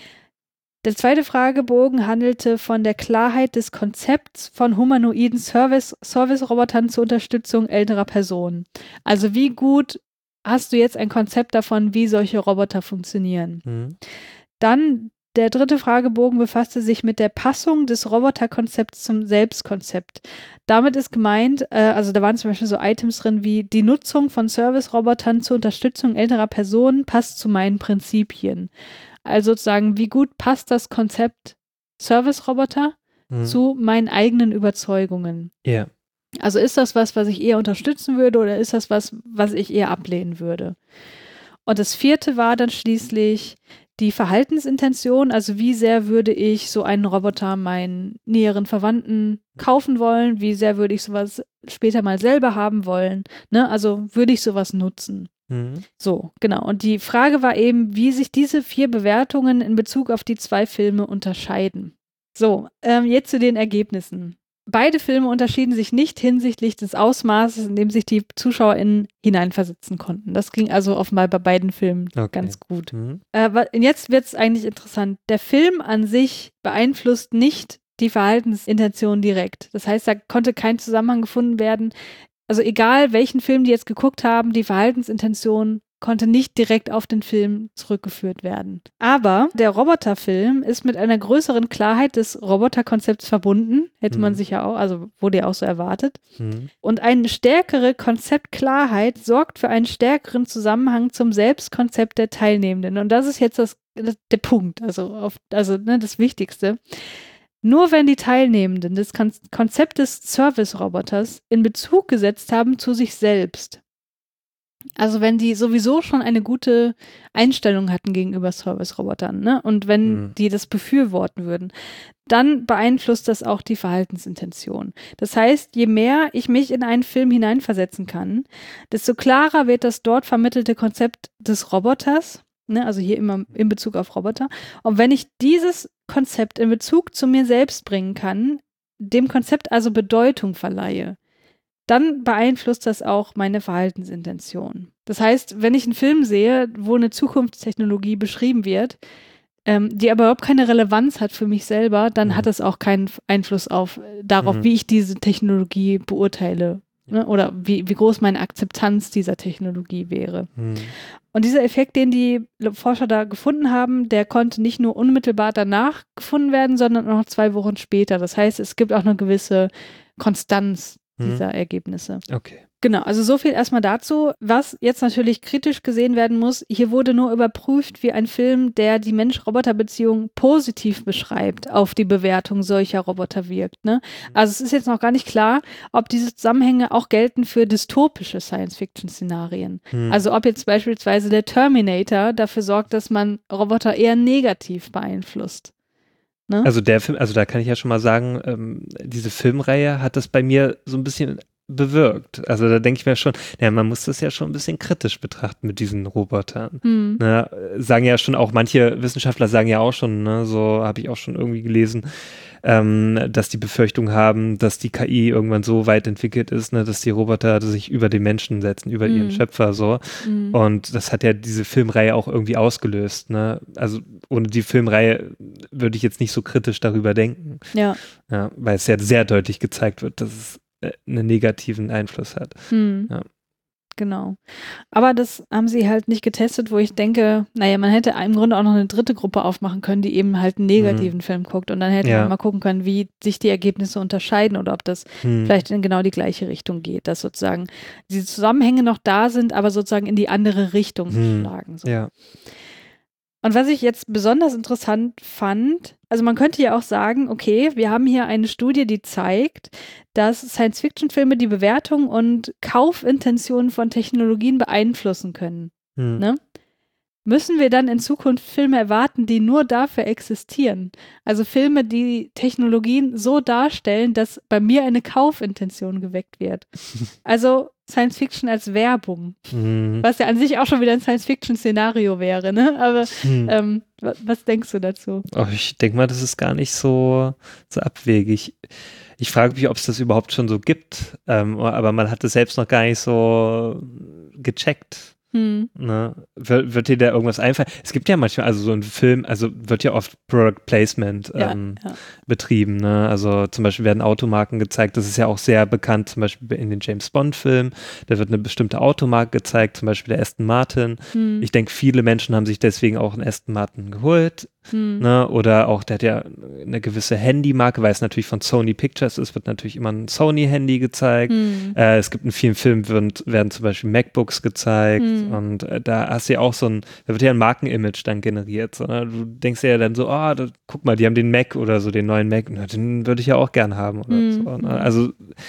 Der zweite Fragebogen handelte von der Klarheit des Konzepts von humanoiden Service-Robotern zur Unterstützung älterer Personen. Also wie gut hast du jetzt ein Konzept davon, wie solche Roboter funktionieren? Dann der dritte Fragebogen befasste sich mit der Passung des Roboterkonzepts zum Selbstkonzept. Damit ist gemeint, also da waren zum Beispiel so Items drin wie die Nutzung von Service-Robotern zur Unterstützung älterer Personen passt zu meinen Prinzipien. Also sozusagen, wie gut passt das Konzept Service-Roboter zu meinen eigenen Überzeugungen? Ja. Also ist das was ich eher unterstützen würde oder ist das was ich eher ablehnen würde? Und das vierte war dann schließlich die Verhaltensintention, also wie sehr würde ich so einen Roboter meinen näheren Verwandten kaufen wollen, wie sehr würde ich sowas später mal selber haben wollen, ne? Also würde ich sowas nutzen? So, genau. Und die Frage war eben, wie sich diese 4 Bewertungen in Bezug auf die 2 Filme unterscheiden. So, jetzt zu den Ergebnissen. Beide Filme unterschieden sich nicht hinsichtlich des Ausmaßes, in dem sich die ZuschauerInnen hineinversetzen konnten. Das ging also offenbar bei beiden Filmen ganz gut. Jetzt wird es eigentlich interessant. Der Film an sich beeinflusst nicht die Verhaltensintention direkt. Das heißt, da konnte kein Zusammenhang gefunden werden. Also egal, welchen Film die jetzt geguckt haben, die Verhaltensintention konnte nicht direkt auf den Film zurückgeführt werden. Aber der Roboterfilm ist mit einer größeren Klarheit des Roboterkonzepts verbunden, hätte man sich ja auch, also wurde ja auch so erwartet. Und eine stärkere Konzeptklarheit sorgt für einen stärkeren Zusammenhang zum Selbstkonzept der Teilnehmenden. Und das ist jetzt der Punkt, also das Wichtigste. Nur wenn die Teilnehmenden das Konzept des Service-Roboters in Bezug gesetzt haben zu sich selbst, also wenn die sowieso schon eine gute Einstellung hatten gegenüber Service-Robotern, ne? Und wenn die das befürworten würden, dann beeinflusst das auch die Verhaltensintention. Das heißt, je mehr ich mich in einen Film hineinversetzen kann, desto klarer wird das dort vermittelte Konzept des Roboters, ne? Also hier immer in Bezug auf Roboter. Und wenn ich dieses Konzept in Bezug zu mir selbst bringen kann, dem Konzept also Bedeutung verleihe, dann beeinflusst das auch meine Verhaltensintention. Das heißt, wenn ich einen Film sehe, wo eine Zukunftstechnologie beschrieben wird, die aber überhaupt keine Relevanz hat für mich selber, dann hat das auch keinen Einfluss darauf, wie ich diese Technologie beurteile, ne? Oder wie groß meine Akzeptanz dieser Technologie wäre. Und dieser Effekt, den die Forscher da gefunden haben, der konnte nicht nur unmittelbar danach gefunden werden, sondern auch noch 2 Wochen später. Das heißt, es gibt auch eine gewisse Konstanz dieser Ergebnisse. Okay. Genau, also so viel erstmal dazu. Was jetzt natürlich kritisch gesehen werden muss, hier wurde nur überprüft, wie ein Film, der die Mensch-Roboter-Beziehung positiv beschreibt, auf die Bewertung solcher Roboter wirkt. Ne? Also es ist jetzt noch gar nicht klar, ob diese Zusammenhänge auch gelten für dystopische Science-Fiction-Szenarien. Also ob jetzt beispielsweise der Terminator dafür sorgt, dass man Roboter eher negativ beeinflusst. Ne? Also der Film, also da kann ich ja schon mal sagen, diese Filmreihe hat das bei mir so ein bisschen bewirkt. Also da denke ich mir schon, ja, man muss das ja schon ein bisschen kritisch betrachten mit diesen Robotern. Ne, sagen ja schon auch, manche Wissenschaftler sagen ja auch schon, ne, so habe ich auch schon irgendwie gelesen, dass die Befürchtung haben, dass die KI irgendwann so weit entwickelt ist, ne, dass die Roboter sich über den Menschen setzen, über ihren Schöpfer so. Und das hat ja diese Filmreihe auch irgendwie ausgelöst. Ne? Also ohne die Filmreihe würde ich jetzt nicht so kritisch darüber denken. Ja, weil es ja sehr deutlich gezeigt wird, dass es einen negativen Einfluss hat. Ja. Genau. Aber das haben sie halt nicht getestet, wo ich denke, naja, man hätte im Grunde auch noch eine dritte Gruppe aufmachen können, die eben halt einen negativen Film guckt und dann hätte man mal gucken können, wie sich die Ergebnisse unterscheiden oder ob das vielleicht in genau die gleiche Richtung geht, dass sozusagen diese Zusammenhänge noch da sind, aber sozusagen in die andere Richtung schlagen. So. Ja. Und was ich jetzt besonders interessant fand, also man könnte ja auch sagen, okay, wir haben hier eine Studie, die zeigt, dass Science-Fiction-Filme die Bewertung und Kaufintentionen von Technologien beeinflussen können. Ne? Müssen wir dann in Zukunft Filme erwarten, die nur dafür existieren? Also Filme, die Technologien so darstellen, dass bei mir eine Kaufintention geweckt wird. Also Science-Fiction als Werbung, was ja an sich auch schon wieder ein Science-Fiction-Szenario wäre, ne? Aber was denkst du dazu? Oh, ich denke mal, das ist gar nicht so abwegig. Ich frage mich, ob es das überhaupt schon so gibt, aber man hat es selbst noch gar nicht so gecheckt. Ne? Wird dir da irgendwas einfallen? Es gibt ja manchmal, also so ein Film, also wird ja oft Product Placement betrieben. Ne? Also zum Beispiel werden Automarken gezeigt, das ist ja auch sehr bekannt, zum Beispiel in den James Bond-Filmen, da wird eine bestimmte Automarke gezeigt, zum Beispiel der Aston Martin. Ich denke, viele Menschen haben sich deswegen auch einen Aston Martin geholt. Ne? Oder auch, der hat ja eine gewisse Handymarke, weil es natürlich von Sony Pictures ist, wird natürlich immer ein Sony-Handy gezeigt. Es gibt in vielen Filmen werden zum Beispiel MacBooks gezeigt und da hast du ja auch da wird ja ein Markenimage dann generiert. So, ne? Du denkst ja dann so, guck mal, die haben den Mac oder so, den neuen Mac, den würde ich ja auch gern haben oder so. Ne? Also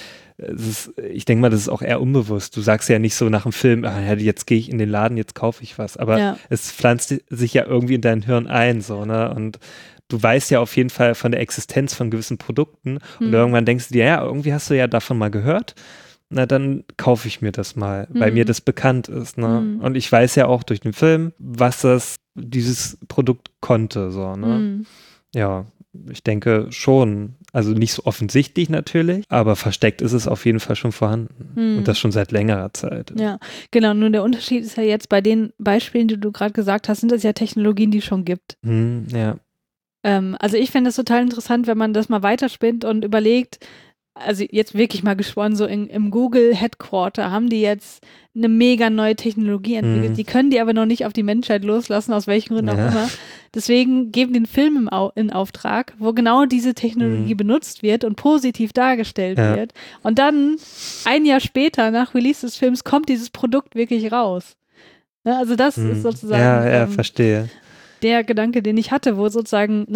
ich denke mal, das ist auch eher unbewusst. Du sagst ja nicht so nach dem Film, jetzt gehe ich in den Laden, jetzt kaufe ich was. Aber es pflanzt sich ja irgendwie in dein Hirn ein, so, ne? Und du weißt ja auf jeden Fall von der Existenz von gewissen Produkten und irgendwann denkst du dir, ja, irgendwie hast du ja davon mal gehört. Na, dann kaufe ich mir das mal, weil mir das bekannt ist, ne? Und ich weiß ja auch durch den Film, was dieses Produkt konnte, so, ne? Ja, ich denke schon. Also nicht so offensichtlich natürlich, aber versteckt ist es auf jeden Fall schon vorhanden. Und das schon seit längerer Zeit. Ja, genau. Nur der Unterschied ist ja jetzt bei den Beispielen, die du gerade gesagt hast, sind das ja Technologien, die es schon gibt. Ja. Also ich finde das total interessant, wenn man das mal weiterspinnt und überlegt, also jetzt wirklich mal gesponnen, so im Google Headquarter haben die jetzt eine mega neue Technologie entwickelt. Die können die aber noch nicht auf die Menschheit loslassen, aus welchen Gründen auch immer. Deswegen geben den Film in Auftrag, wo genau diese Technologie benutzt wird und positiv dargestellt wird. Und dann, ein Jahr später, nach Release des Films, kommt dieses Produkt wirklich raus. Ne, also das ist sozusagen verstehe. Der Gedanke, den ich hatte, wo sozusagen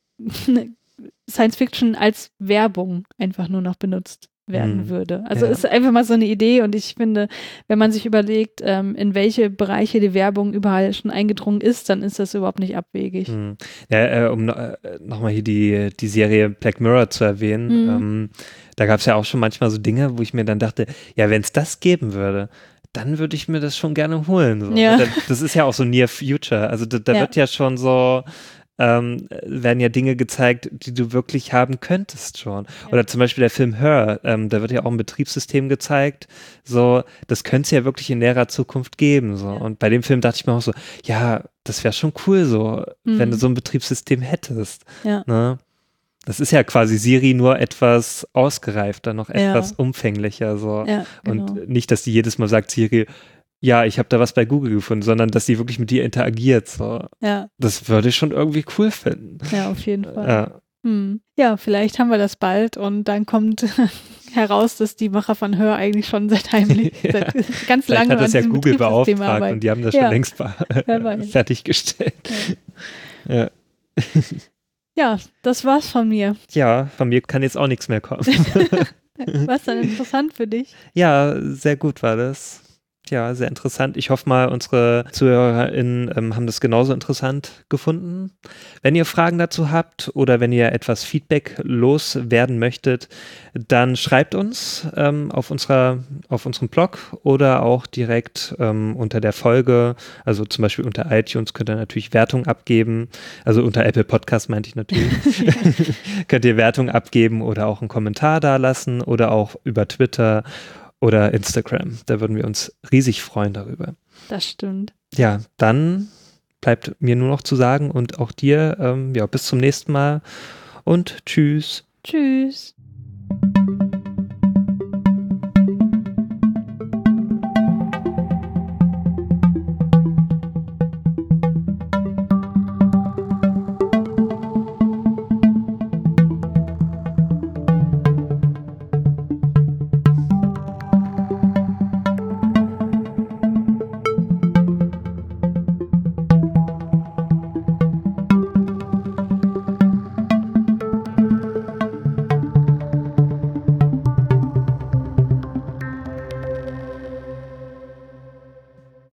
Science Fiction als Werbung einfach nur noch benutzt werden würde. Also ist einfach mal so eine Idee und ich finde, wenn man sich überlegt, in welche Bereiche die Werbung überall schon eingedrungen ist, dann ist das überhaupt nicht abwegig. Ja, um nochmal hier die Serie Black Mirror zu erwähnen, da gab es ja auch schon manchmal so Dinge, wo ich mir dann dachte, ja, wenn es das geben würde, dann würde ich mir das schon gerne holen. So. Ja. Das ist ja auch so Near Future. Also da wird ja schon so werden ja Dinge gezeigt, die du wirklich haben könntest schon. Ja. Oder zum Beispiel der Film Her, da wird ja auch ein Betriebssystem gezeigt, so, das könnte es ja wirklich in näherer Zukunft geben, so. Und bei dem Film dachte ich mir auch so, ja, das wäre schon cool, so, wenn du so ein Betriebssystem hättest. Ja. Ne? Das ist ja quasi Siri nur etwas ausgereifter, noch etwas umfänglicher, so. Ja, genau. Und nicht, dass die jedes Mal sagt, Siri, ja, ich habe da was bei Google gefunden, sondern dass die wirklich mit dir interagiert. So. Ja. Das würde ich schon irgendwie cool finden. Ja, auf jeden Fall. Ja. Ja, vielleicht haben wir das bald und dann kommt heraus, dass die Macher von Hör eigentlich schon seit ganz Vielleicht lange hat das ja an diesem Google Betriebssystem beauftragt arbeiten. und die haben das schon längst wer weiß. fertiggestellt. Ja. Ja, das war's von mir. Ja, von mir kann jetzt auch nichts mehr kommen. Was dann interessant für dich? Ja, sehr gut war das. Ja, sehr interessant. Ich hoffe mal, unsere ZuhörerInnen haben das genauso interessant gefunden. Wenn ihr Fragen dazu habt oder wenn ihr etwas Feedback loswerden möchtet, dann schreibt uns auf unserem Blog oder auch direkt unter der Folge, also zum Beispiel unter iTunes könnt ihr natürlich Wertung abgeben, also unter Apple Podcast meinte ich natürlich, könnt ihr Wertung abgeben oder auch einen Kommentar dalassen oder auch über Twitter oder Instagram. Da würden wir uns riesig freuen darüber. Das stimmt. Ja, dann bleibt mir nur noch zu sagen und auch dir, bis zum nächsten Mal und tschüss. Tschüss.